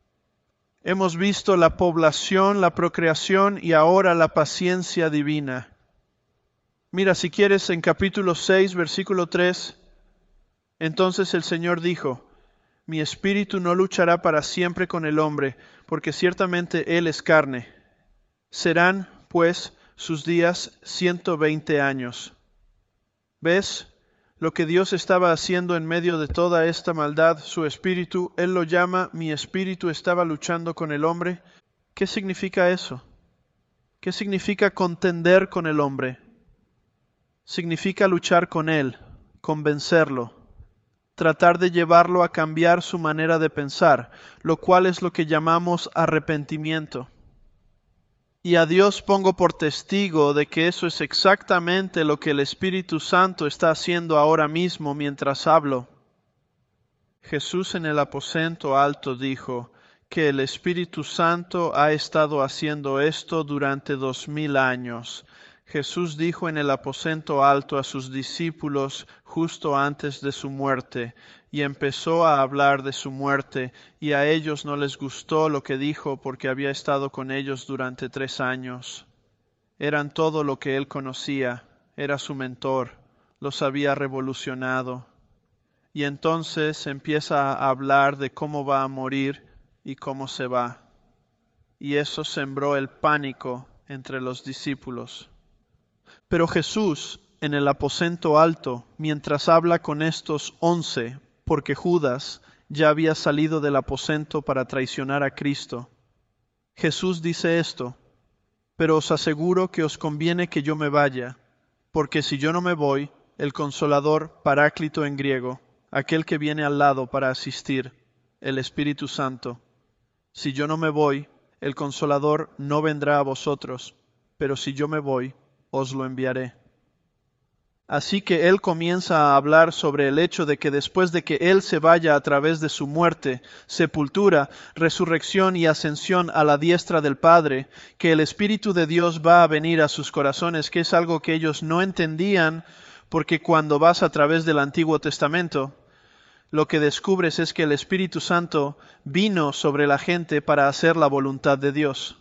Hemos visto la población, la procreación y ahora la paciencia divina. Mira, si quieres, en capítulo 6, versículo 3, entonces el Señor dijo, mi espíritu no luchará para siempre con el hombre, porque ciertamente él es carne. Serán, pues, sus días 120 años. ¿Ves? Lo que Dios estaba haciendo en medio de toda esta maldad, su espíritu, Él lo llama, mi espíritu estaba luchando con el hombre. ¿Qué significa eso? ¿Qué significa contender con el hombre? Significa luchar con él, convencerlo, tratar de llevarlo a cambiar su manera de pensar, lo cual es lo que llamamos arrepentimiento. Y a Dios pongo por testigo de que eso es exactamente lo que el Espíritu Santo está haciendo ahora mismo mientras hablo. Jesús en el aposento alto dijo que el Espíritu Santo ha estado haciendo esto durante 2000 años. Jesús dijo en el aposento alto a sus discípulos justo antes de su muerte, y empezó a hablar de su muerte, y a ellos no les gustó lo que dijo porque había estado con ellos durante 3 años. Eran todo lo que él conocía, era su mentor, los había revolucionado. Y entonces empieza a hablar de cómo va a morir y cómo se va. Y eso sembró el pánico entre los discípulos. Pero Jesús, en el aposento alto, mientras habla con estos 11, porque Judas ya había salido del aposento para traicionar a Cristo, Jesús dice esto: pero os aseguro que os conviene que yo me vaya, porque si yo no me voy, el Consolador, Paráclito en griego, aquel que viene al lado para asistir, el Espíritu Santo, si yo no me voy, el Consolador no vendrá a vosotros, pero si yo me voy, os lo enviaré. Así que él comienza a hablar sobre el hecho de que después de que él se vaya a través de su muerte, sepultura, resurrección y ascensión a la diestra del Padre, que el Espíritu de Dios va a venir a sus corazones, que es algo que ellos no entendían, porque cuando vas a través del Antiguo Testamento, lo que descubres es que el Espíritu Santo vino sobre la gente para hacer la voluntad de Dios.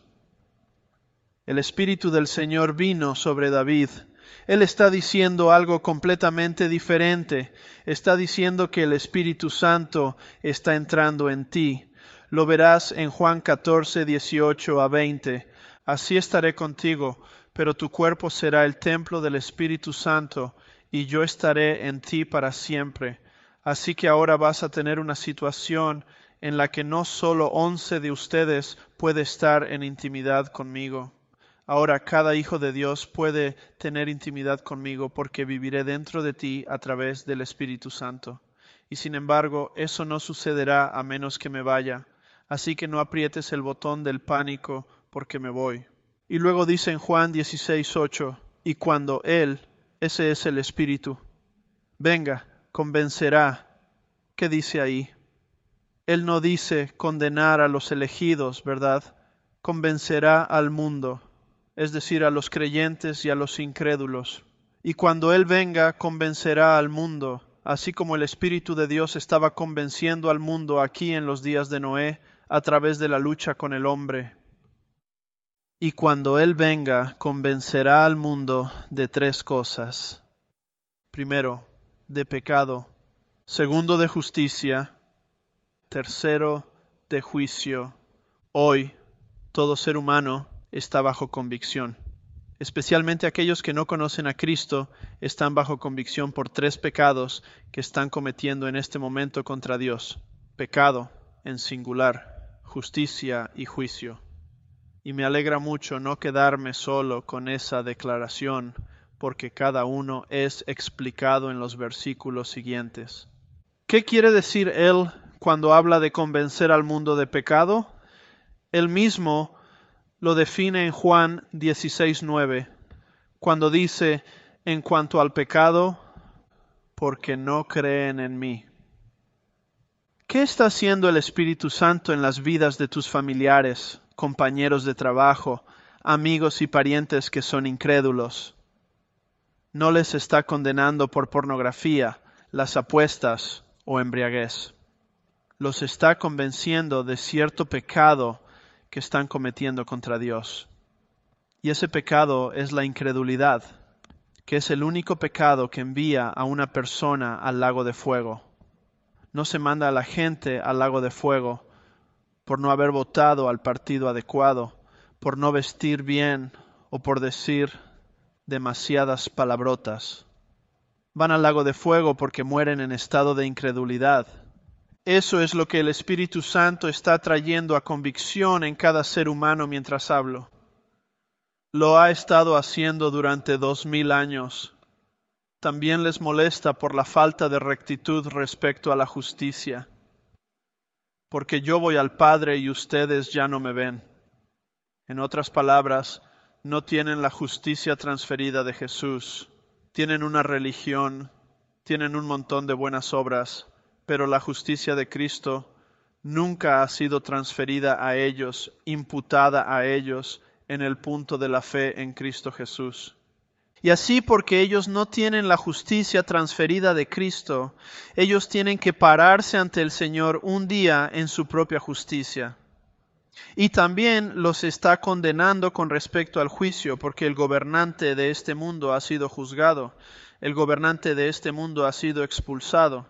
El Espíritu del Señor vino sobre David. Él está diciendo algo completamente diferente. Está diciendo que el Espíritu Santo está entrando en ti. Lo verás en Juan 14, 18 a 20. Así estaré contigo, pero tu cuerpo será el templo del Espíritu Santo, y yo estaré en ti para siempre. Así que ahora vas a tener una situación en la que no solo 11 de ustedes puede estar en intimidad conmigo. Ahora cada hijo de Dios puede tener intimidad conmigo porque viviré dentro de ti a través del Espíritu Santo. Y sin embargo, eso no sucederá a menos que me vaya. Así que no aprietes el botón del pánico porque me voy. Y luego dice en Juan 16:8, y cuando Él, ese es el Espíritu, venga, convencerá. ¿Qué dice ahí? Él no dice condenar a los elegidos, ¿verdad? Convencerá al mundo, es decir, a los creyentes y a los incrédulos. Y cuando Él venga, convencerá al mundo, así como el Espíritu de Dios estaba convenciendo al mundo aquí en los días de Noé, a través de la lucha con el hombre. Y cuando Él venga, convencerá al mundo de 3 cosas. Primero, de pecado. Segundo, de justicia. Tercero, de juicio. Hoy, todo ser humano está bajo convicción. Especialmente aquellos que no conocen a Cristo están bajo convicción por 3 pecados que están cometiendo en este momento contra Dios. Pecado en singular, justicia y juicio. Y me alegra mucho no quedarme solo con esa declaración, porque cada uno es explicado en los versículos siguientes. ¿Qué quiere decir él cuando habla de convencer al mundo de pecado? Él mismo lo define en Juan 16:9, cuando dice, en cuanto al pecado, porque no creen en mí. ¿Qué está haciendo el Espíritu Santo en las vidas de tus familiares, compañeros de trabajo, amigos y parientes que son incrédulos? No les está condenando por pornografía, las apuestas o embriaguez. Los está convenciendo de cierto pecado que están cometiendo contra Dios. Y ese pecado es la incredulidad, que es el único pecado que envía a una persona al lago de fuego. No se manda a la gente al lago de fuego por no haber votado al partido adecuado, por no vestir bien o por decir demasiadas palabrotas. Van al lago de fuego porque mueren en estado de incredulidad. Eso es lo que el Espíritu Santo está trayendo a convicción en cada ser humano mientras hablo. Lo ha estado haciendo durante 2000 años. También les molesta por la falta de rectitud respecto a la justicia. Porque yo voy al Padre y ustedes ya no me ven. En otras palabras, no tienen la justicia transferida de Jesús. Tienen una religión, tienen un montón de buenas obras, pero la justicia de Cristo nunca ha sido transferida a ellos, imputada a ellos en el punto de la fe en Cristo Jesús. Y así, porque ellos no tienen la justicia transferida de Cristo, ellos tienen que pararse ante el Señor un día en su propia justicia. Y también los está condenando con respecto al juicio, porque el gobernante de este mundo ha sido juzgado, el gobernante de este mundo ha sido expulsado.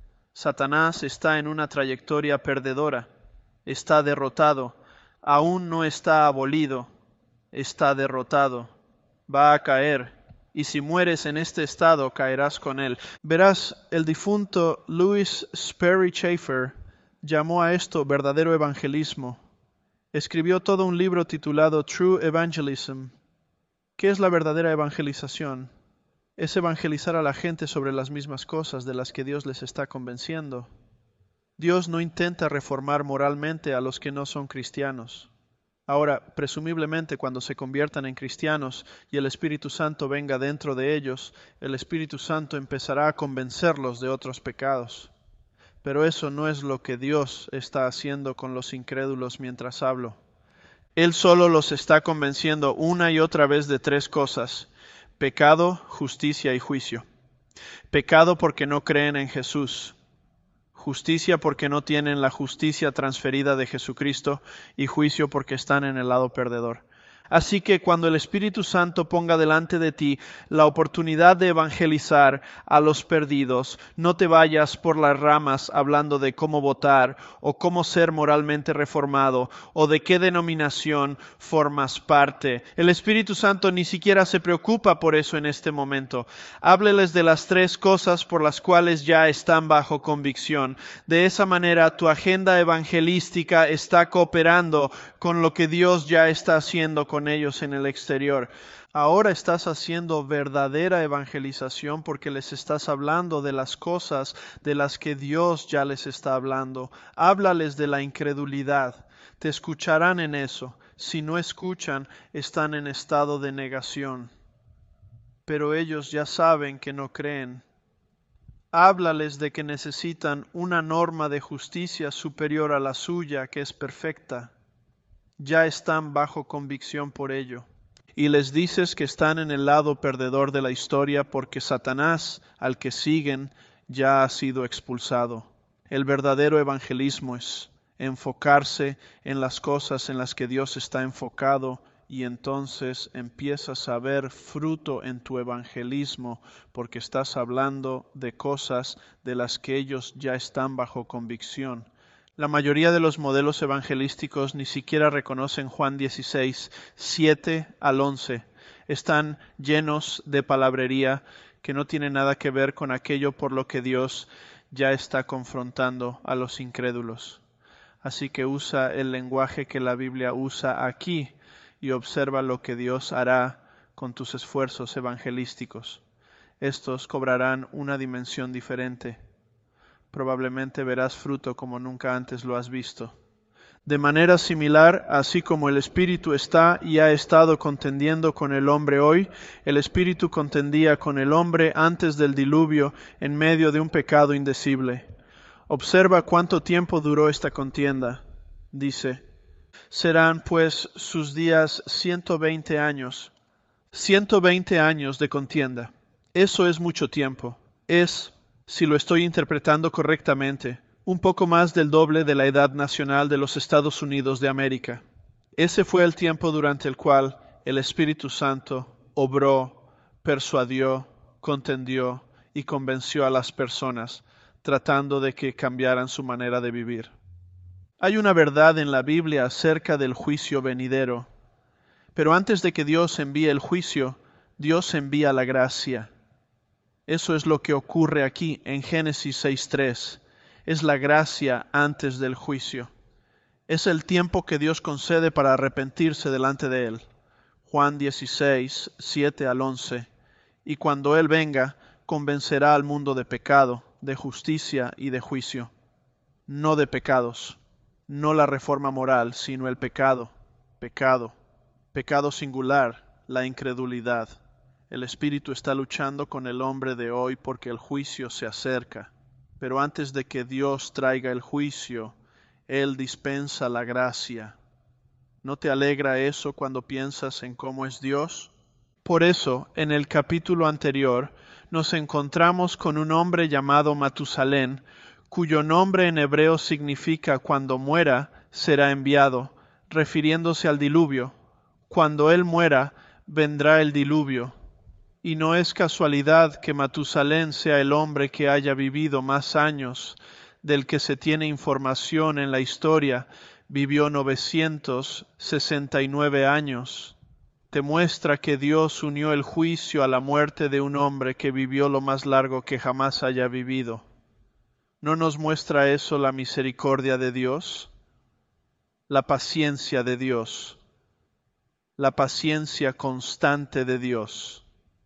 Satanás está en una trayectoria perdedora, está derrotado, aún no está abolido, está derrotado, va a caer, y si mueres en este estado caerás con él. Verás, el difunto Louis Sperry Chafer llamó a esto verdadero evangelismo. Escribió todo un libro titulado True Evangelism. ¿Qué es la verdadera evangelización? Es evangelizar a la gente sobre las mismas cosas de las que Dios les está convenciendo. Dios no intenta reformar moralmente a los que no son cristianos. Ahora, presumiblemente cuando se conviertan en cristianos y el Espíritu Santo venga dentro de ellos, el Espíritu Santo empezará a convencerlos de otros pecados. Pero eso no es lo que Dios está haciendo con los incrédulos mientras hablo. Él solo los está convenciendo una y otra vez de tres cosas: pecado, justicia y juicio. Pecado porque no creen en Jesús. Justicia porque no tienen la justicia transferida de Jesucristo. Y juicio porque están en el lado perdedor. Así que cuando el Espíritu Santo ponga delante de ti la oportunidad de evangelizar a los perdidos, no te vayas por las ramas hablando de cómo votar o cómo ser moralmente reformado o de qué denominación formas parte. El Espíritu Santo ni siquiera se preocupa por eso en este momento. Hábleles de las tres cosas por las cuales ya están bajo convicción. De esa manera tu agenda evangelística está cooperando con lo que Dios ya está haciendo con ellos en el exterior. Ahora estás haciendo verdadera evangelización porque les estás hablando de las cosas de las que Dios ya les está hablando. Háblales de la incredulidad. Te escucharán en eso. Si no escuchan, están en estado de negación. Pero ellos ya saben que no creen. Háblales de que necesitan una norma de justicia superior a la suya, que es perfecta. Ya están bajo convicción por ello. Y les dices que están en el lado perdedor de la historia porque Satanás, al que siguen, ya ha sido expulsado. El verdadero evangelismo es enfocarse en las cosas en las que Dios está enfocado, y entonces empiezas a ver fruto en tu evangelismo porque estás hablando de cosas de las que ellos ya están bajo convicción. La mayoría de los modelos evangelísticos ni siquiera reconocen Juan 16, 7 al 11. Están llenos de palabrería que no tiene nada que ver con aquello por lo que Dios ya está confrontando a los incrédulos. Así que usa el lenguaje que la Biblia usa aquí y observa lo que Dios hará con tus esfuerzos evangelísticos. Estos cobrarán una dimensión diferente. Probablemente verás fruto como nunca antes lo has visto. De manera similar, así como el Espíritu está y ha estado contendiendo con el hombre hoy, el Espíritu contendía con el hombre antes del diluvio en medio de un pecado indecible. Observa cuánto tiempo duró esta contienda. Dice: serán pues sus días 120 años. 120 años de contienda. Eso es mucho tiempo. Es, si lo estoy interpretando correctamente, un poco más del doble de la edad nacional de los Estados Unidos de América. Ese fue el tiempo durante el cual el Espíritu Santo obró, persuadió, contendió y convenció a las personas, tratando de que cambiaran su manera de vivir. Hay una verdad en la Biblia acerca del juicio venidero, pero antes de que Dios envíe el juicio, Dios envía la gracia. Eso es lo que ocurre aquí en Génesis 6:3. Es la gracia antes del juicio. Es el tiempo que Dios concede para arrepentirse delante de Él. Juan 16, 7 al 11. Y cuando Él venga, convencerá al mundo de pecado, de justicia y de juicio. No de pecados, no la reforma moral, sino el pecado. Pecado singular, la incredulidad. El Espíritu está luchando con el hombre de hoy porque el juicio se acerca. Pero antes de que Dios traiga el juicio, Él dispensa la gracia. ¿No te alegra eso cuando piensas en cómo es Dios? Por eso, en el capítulo anterior, nos encontramos con un hombre llamado Matusalén, cuyo nombre en hebreo significa cuando muera, será enviado, refiriéndose al diluvio. Cuando él muera, vendrá el diluvio. Y no es casualidad que Matusalén sea el hombre que haya vivido más años del que se tiene información en la historia. Vivió 969 años. Demuestra que Dios unió el juicio a la muerte de un hombre que vivió lo más largo que jamás haya vivido. ¿No nos muestra eso la misericordia de Dios? La paciencia de Dios, la paciencia constante de Dios.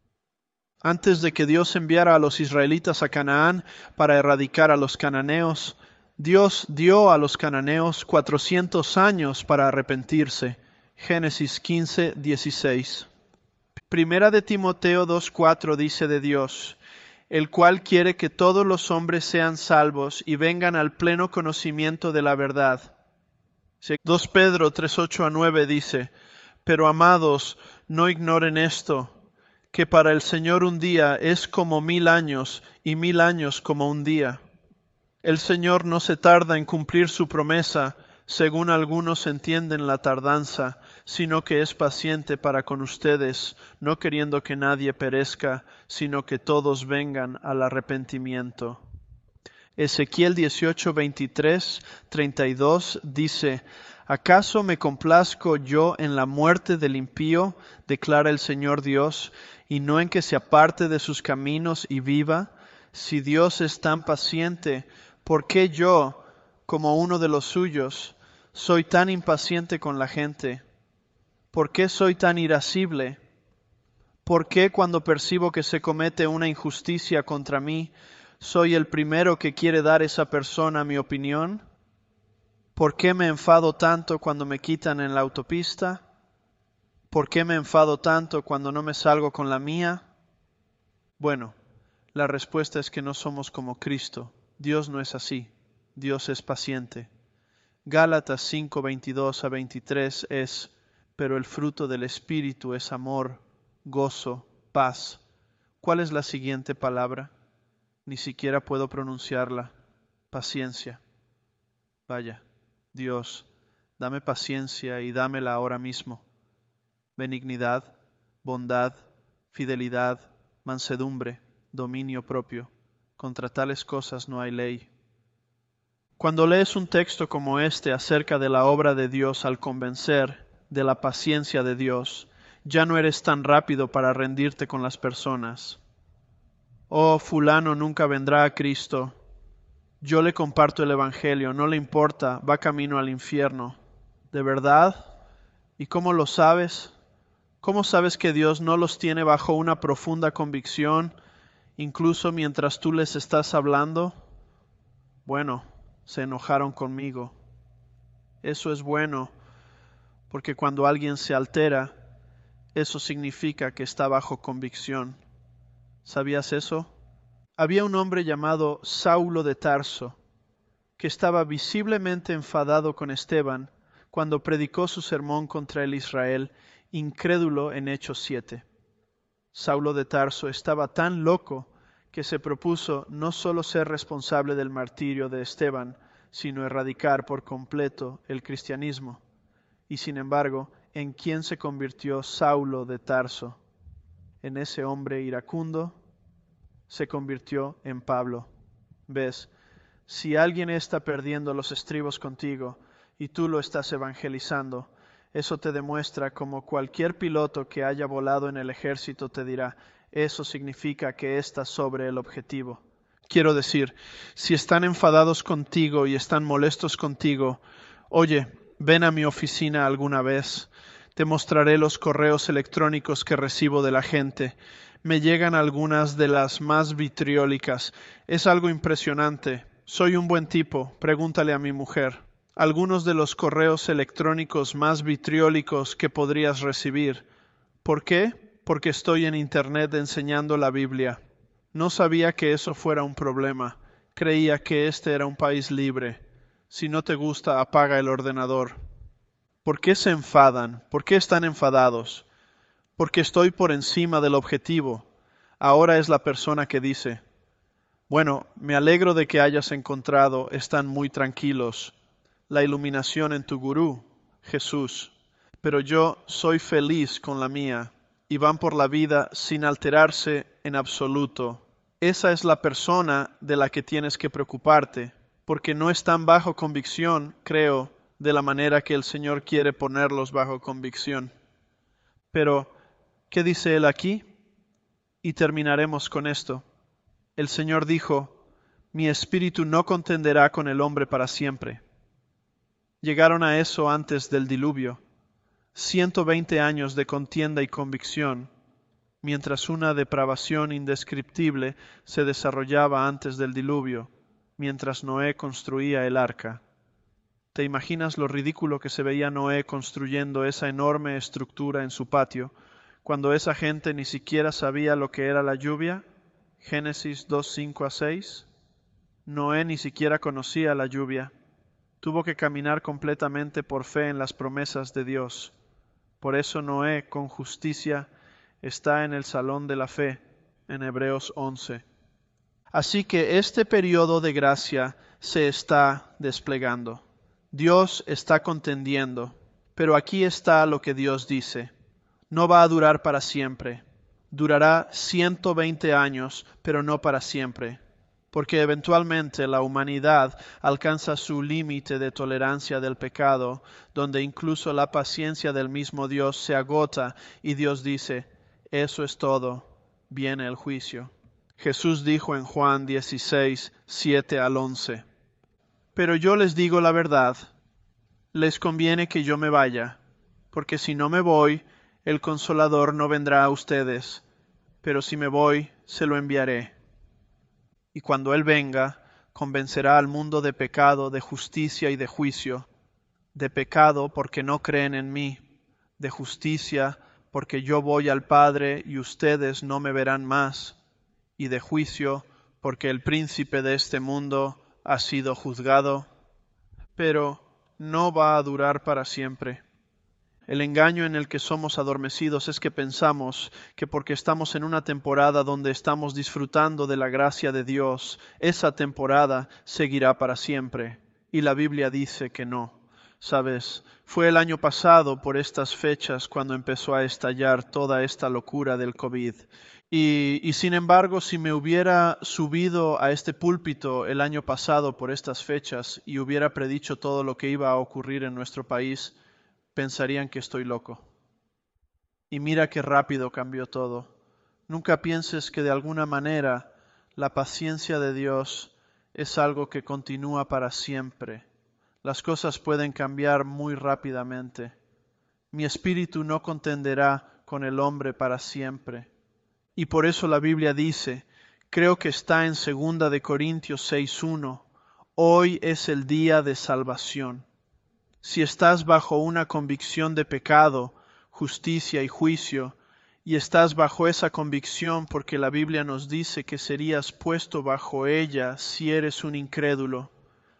Antes de que Dios enviara a los israelitas a Canaán para erradicar a los cananeos, Dios dio a los cananeos 400 años para arrepentirse. Génesis 15, 16. Primera de Timoteo 2:4 dice de Dios, el cual quiere que todos los hombres sean salvos y vengan al pleno conocimiento de la verdad. 2 Pedro 3:8-9 dice, pero amados, no ignoren esto, que para el Señor un día es como 1000 años y 1000 años como un día. El Señor no se tarda en cumplir su promesa, según algunos entienden la tardanza, sino que es paciente para con ustedes, no queriendo que nadie perezca, sino que todos vengan al arrepentimiento. Ezequiel 18, 23, 32 dice, ¿acaso me complazco yo en la muerte del impío, declara el Señor Dios, y no en que se aparte de sus caminos y viva? Si Dios es tan paciente, ¿por qué yo, como uno de los suyos, soy tan impaciente con la gente? ¿Por qué soy tan irascible? ¿Por qué cuando percibo que se comete una injusticia contra mí, soy el primero que quiere dar a esa persona mi opinión? ¿Por qué me enfado tanto cuando me quitan en la autopista? ¿Por qué me enfado tanto cuando no me salgo con la mía? Bueno, la respuesta es que no somos como Cristo. Dios no es así. Dios es paciente. Gálatas 5, 22-23 es, pero el fruto del Espíritu es amor, gozo, paz. ¿Cuál es la siguiente palabra? Ni siquiera puedo pronunciarla. Paciencia. Vaya, Dios, dame paciencia y dámela ahora mismo. Benignidad, bondad, fidelidad, mansedumbre, dominio propio. Contra tales cosas no hay ley. Cuando lees un texto como este acerca de la obra de Dios al convencer de la paciencia de Dios, ya no eres tan rápido para rendirte con las personas. Oh, fulano nunca vendrá a Cristo. Yo le comparto el Evangelio, no le importa, va camino al infierno. ¿De verdad? ¿Y cómo lo sabes? ¿Cómo sabes que Dios no los tiene bajo una profunda convicción, incluso mientras tú les estás hablando? Bueno, se enojaron conmigo. Eso es bueno, porque cuando alguien se altera, eso significa que está bajo convicción. ¿Sabías eso? Había un hombre llamado Saulo de Tarso, que estaba visiblemente enfadado con Esteban cuando predicó su sermón contra el Israel, incrédulo en Hechos 7. Saulo de Tarso estaba tan loco que se propuso no solo ser responsable del martirio de Esteban, sino erradicar por completo el cristianismo. Y sin embargo, ¿en quién se convirtió Saulo de Tarso? En ese hombre iracundo se convirtió en Pablo. ¿Ves? Si alguien está perdiendo los estribos contigo y tú lo estás evangelizando, eso te demuestra como cualquier piloto que haya volado en el ejército te dirá, eso significa que estás sobre el objetivo. Quiero decir, si están enfadados contigo y están molestos contigo, oye, ven a mi oficina alguna vez, te mostraré los correos electrónicos que recibo de la gente. Me llegan algunas de las más vitriólicas. Es algo impresionante. Soy un buen tipo, pregúntale a mi mujer. Algunos de los correos electrónicos más vitriólicos que podrías recibir. ¿Por qué? Porque estoy en Internet enseñando la Biblia. No sabía que eso fuera un problema. Creía que este era un país libre. Si no te gusta, apaga el ordenador. ¿Por qué se enfadan? ¿Por qué están enfadados? porque estoy por encima del objetivo. Ahora es la persona que dice, bueno, me alegro de que hayas encontrado, están muy tranquilos, la iluminación en tu gurú, Jesús, pero yo soy feliz con la mía, y van por la vida sin alterarse en absoluto. Esa es la persona de la que tienes que preocuparte, porque no están bajo convicción, creo, de la manera que el Señor quiere ponerlos bajo convicción. Pero, ¿qué dice él aquí? Y terminaremos con esto. El Señor dijo, mi espíritu no contenderá con el hombre para siempre. Llegaron a eso antes del diluvio, 120 años de contienda y convicción, mientras una depravación indescriptible se desarrollaba antes del diluvio, mientras Noé construía el arca. ¿Te imaginas lo ridículo que se veía Noé construyendo esa enorme estructura en su patio, cuando esa gente ni siquiera sabía lo que era la lluvia? Génesis 2:5-6. Noé ni siquiera conocía la lluvia. Tuvo que caminar completamente por fe en las promesas de Dios. Por eso Noé, con justicia, está en el salón de la fe, en Hebreos 11. Así que este periodo de gracia se está desplegando. Dios está contendiendo, pero aquí está lo que Dios dice. No va a durar para siempre. Durará 120 años, pero no para siempre, porque eventualmente la humanidad alcanza su límite de tolerancia del pecado, donde incluso la paciencia del mismo Dios se agota y Dios dice, eso es todo, viene el juicio. Jesús dijo en Juan 16, 7-11, pero yo les digo la verdad, les conviene que yo me vaya, porque si no me voy, el Consolador no vendrá a ustedes, pero si me voy, se lo enviaré. Y cuando Él venga, convencerá al mundo de pecado, de justicia y de juicio. De pecado porque no creen en mí, de justicia porque yo voy al Padre y ustedes no me verán más, y de juicio porque el príncipe de este mundo ha sido juzgado. Pero no va a durar para siempre. El engaño en el que somos adormecidos es que pensamos que porque estamos en una temporada donde estamos disfrutando de la gracia de Dios, esa temporada seguirá para siempre. Y la Biblia dice que no. Sabes, fue el año pasado por estas fechas cuando empezó a estallar toda esta locura del COVID. Y sin embargo, si me hubiera subido a este púlpito el año pasado por estas fechas y hubiera predicho todo lo que iba a ocurrir en nuestro país, pensarían que estoy loco. Y mira qué rápido cambió todo. Nunca pienses que de alguna manera la paciencia de Dios es algo que continúa para siempre. Las cosas pueden cambiar muy rápidamente. Mi espíritu no contenderá con el hombre para siempre. Y por eso la Biblia dice, creo que está en 2 de Corintios 6:1, hoy es el día de salvación. Si estás bajo una convicción de pecado, justicia y juicio, y estás bajo esa convicción porque la Biblia nos dice que serías puesto bajo ella si eres un incrédulo.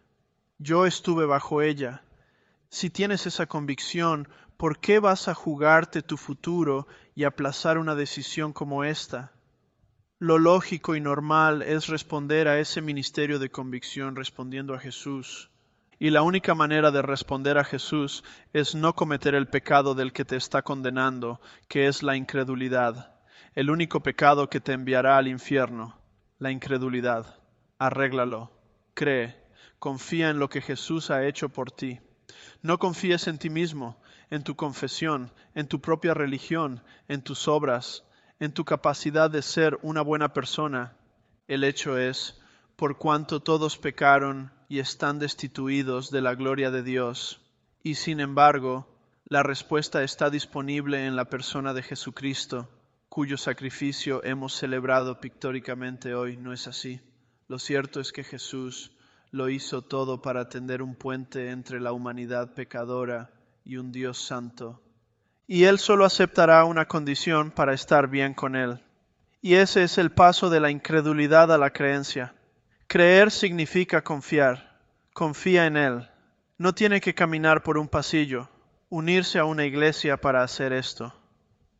Yo estuve bajo ella. Si tienes esa convicción, ¿por qué vas a jugarte tu futuro y aplazar una decisión como esta? Lo lógico y normal es responder a ese ministerio de convicción respondiendo a Jesús. Y la única manera de responder a Jesús es no cometer el pecado del que te está condenando, que es la incredulidad. El único pecado que te enviará al infierno, la incredulidad. Arréglalo, cree, confía en lo que Jesús ha hecho por ti. No confíes en ti mismo, en tu confesión, en tu propia religión, en tus obras, en tu capacidad de ser una buena persona. El hecho es, por cuanto todos pecaron y están destituidos de la gloria de Dios. Y sin embargo, la respuesta está disponible en la persona de Jesucristo, cuyo sacrificio hemos celebrado pictóricamente hoy, ¿no es así? Lo cierto es que Jesús lo hizo todo para tender un puente entre la humanidad pecadora y un Dios santo. Y Él solo aceptará una condición para estar bien con Él. Y ese es el paso de la incredulidad a la creencia. Creer significa confiar. Confía en Él. No tiene que caminar por un pasillo, unirse a una iglesia para hacer esto.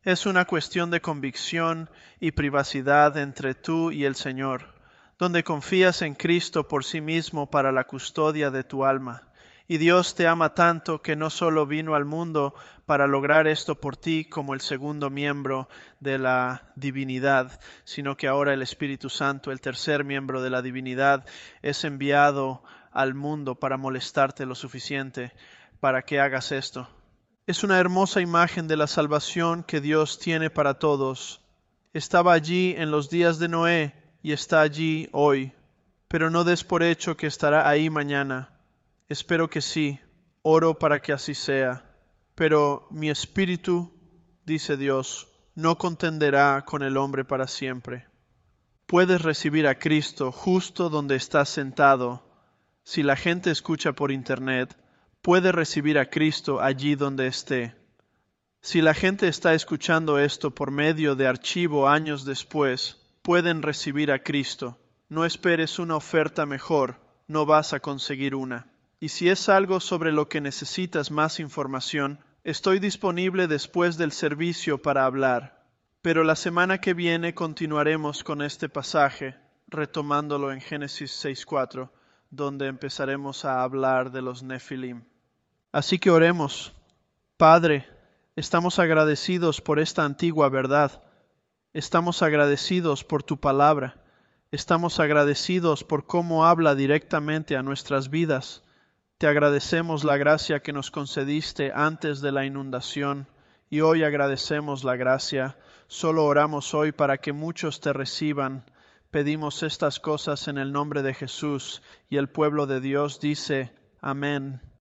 Es una cuestión de convicción y privacidad entre tú y el Señor, donde confías en Cristo por sí mismo para la custodia de tu alma. Y Dios te ama tanto que no solo vino al mundo para lograr esto por ti como el segundo miembro de la divinidad, sino que ahora el Espíritu Santo, el tercer miembro de la divinidad, es enviado al mundo para molestarte lo suficiente para que hagas esto. Es una hermosa imagen de la salvación que Dios tiene para todos. Estaba allí en los días de Noé y está allí hoy, pero no des por hecho que estará ahí mañana. Espero que sí, oro para que así sea. Pero mi espíritu, dice Dios, no contenderá con el hombre para siempre. Puedes recibir a Cristo justo donde estás sentado. Si la gente escucha por internet, puede recibir a Cristo allí donde esté. Si la gente está escuchando esto por medio de archivo años después, pueden recibir a Cristo. No esperes una oferta mejor, no vas a conseguir una. Y si es algo sobre lo que necesitas más información, estoy disponible después del servicio para hablar. Pero la semana que viene continuaremos con este pasaje, retomándolo en Génesis 6:4, donde empezaremos a hablar de los Nefilim. Así que oremos. Padre, estamos agradecidos por esta antigua verdad. Estamos agradecidos por tu palabra. Estamos agradecidos por cómo habla directamente a nuestras vidas. Te agradecemos la gracia que nos concediste antes de la inundación y hoy agradecemos la gracia. Solo oramos hoy para que muchos te reciban. Pedimos estas cosas en el nombre de Jesús y el pueblo de Dios dice, amén.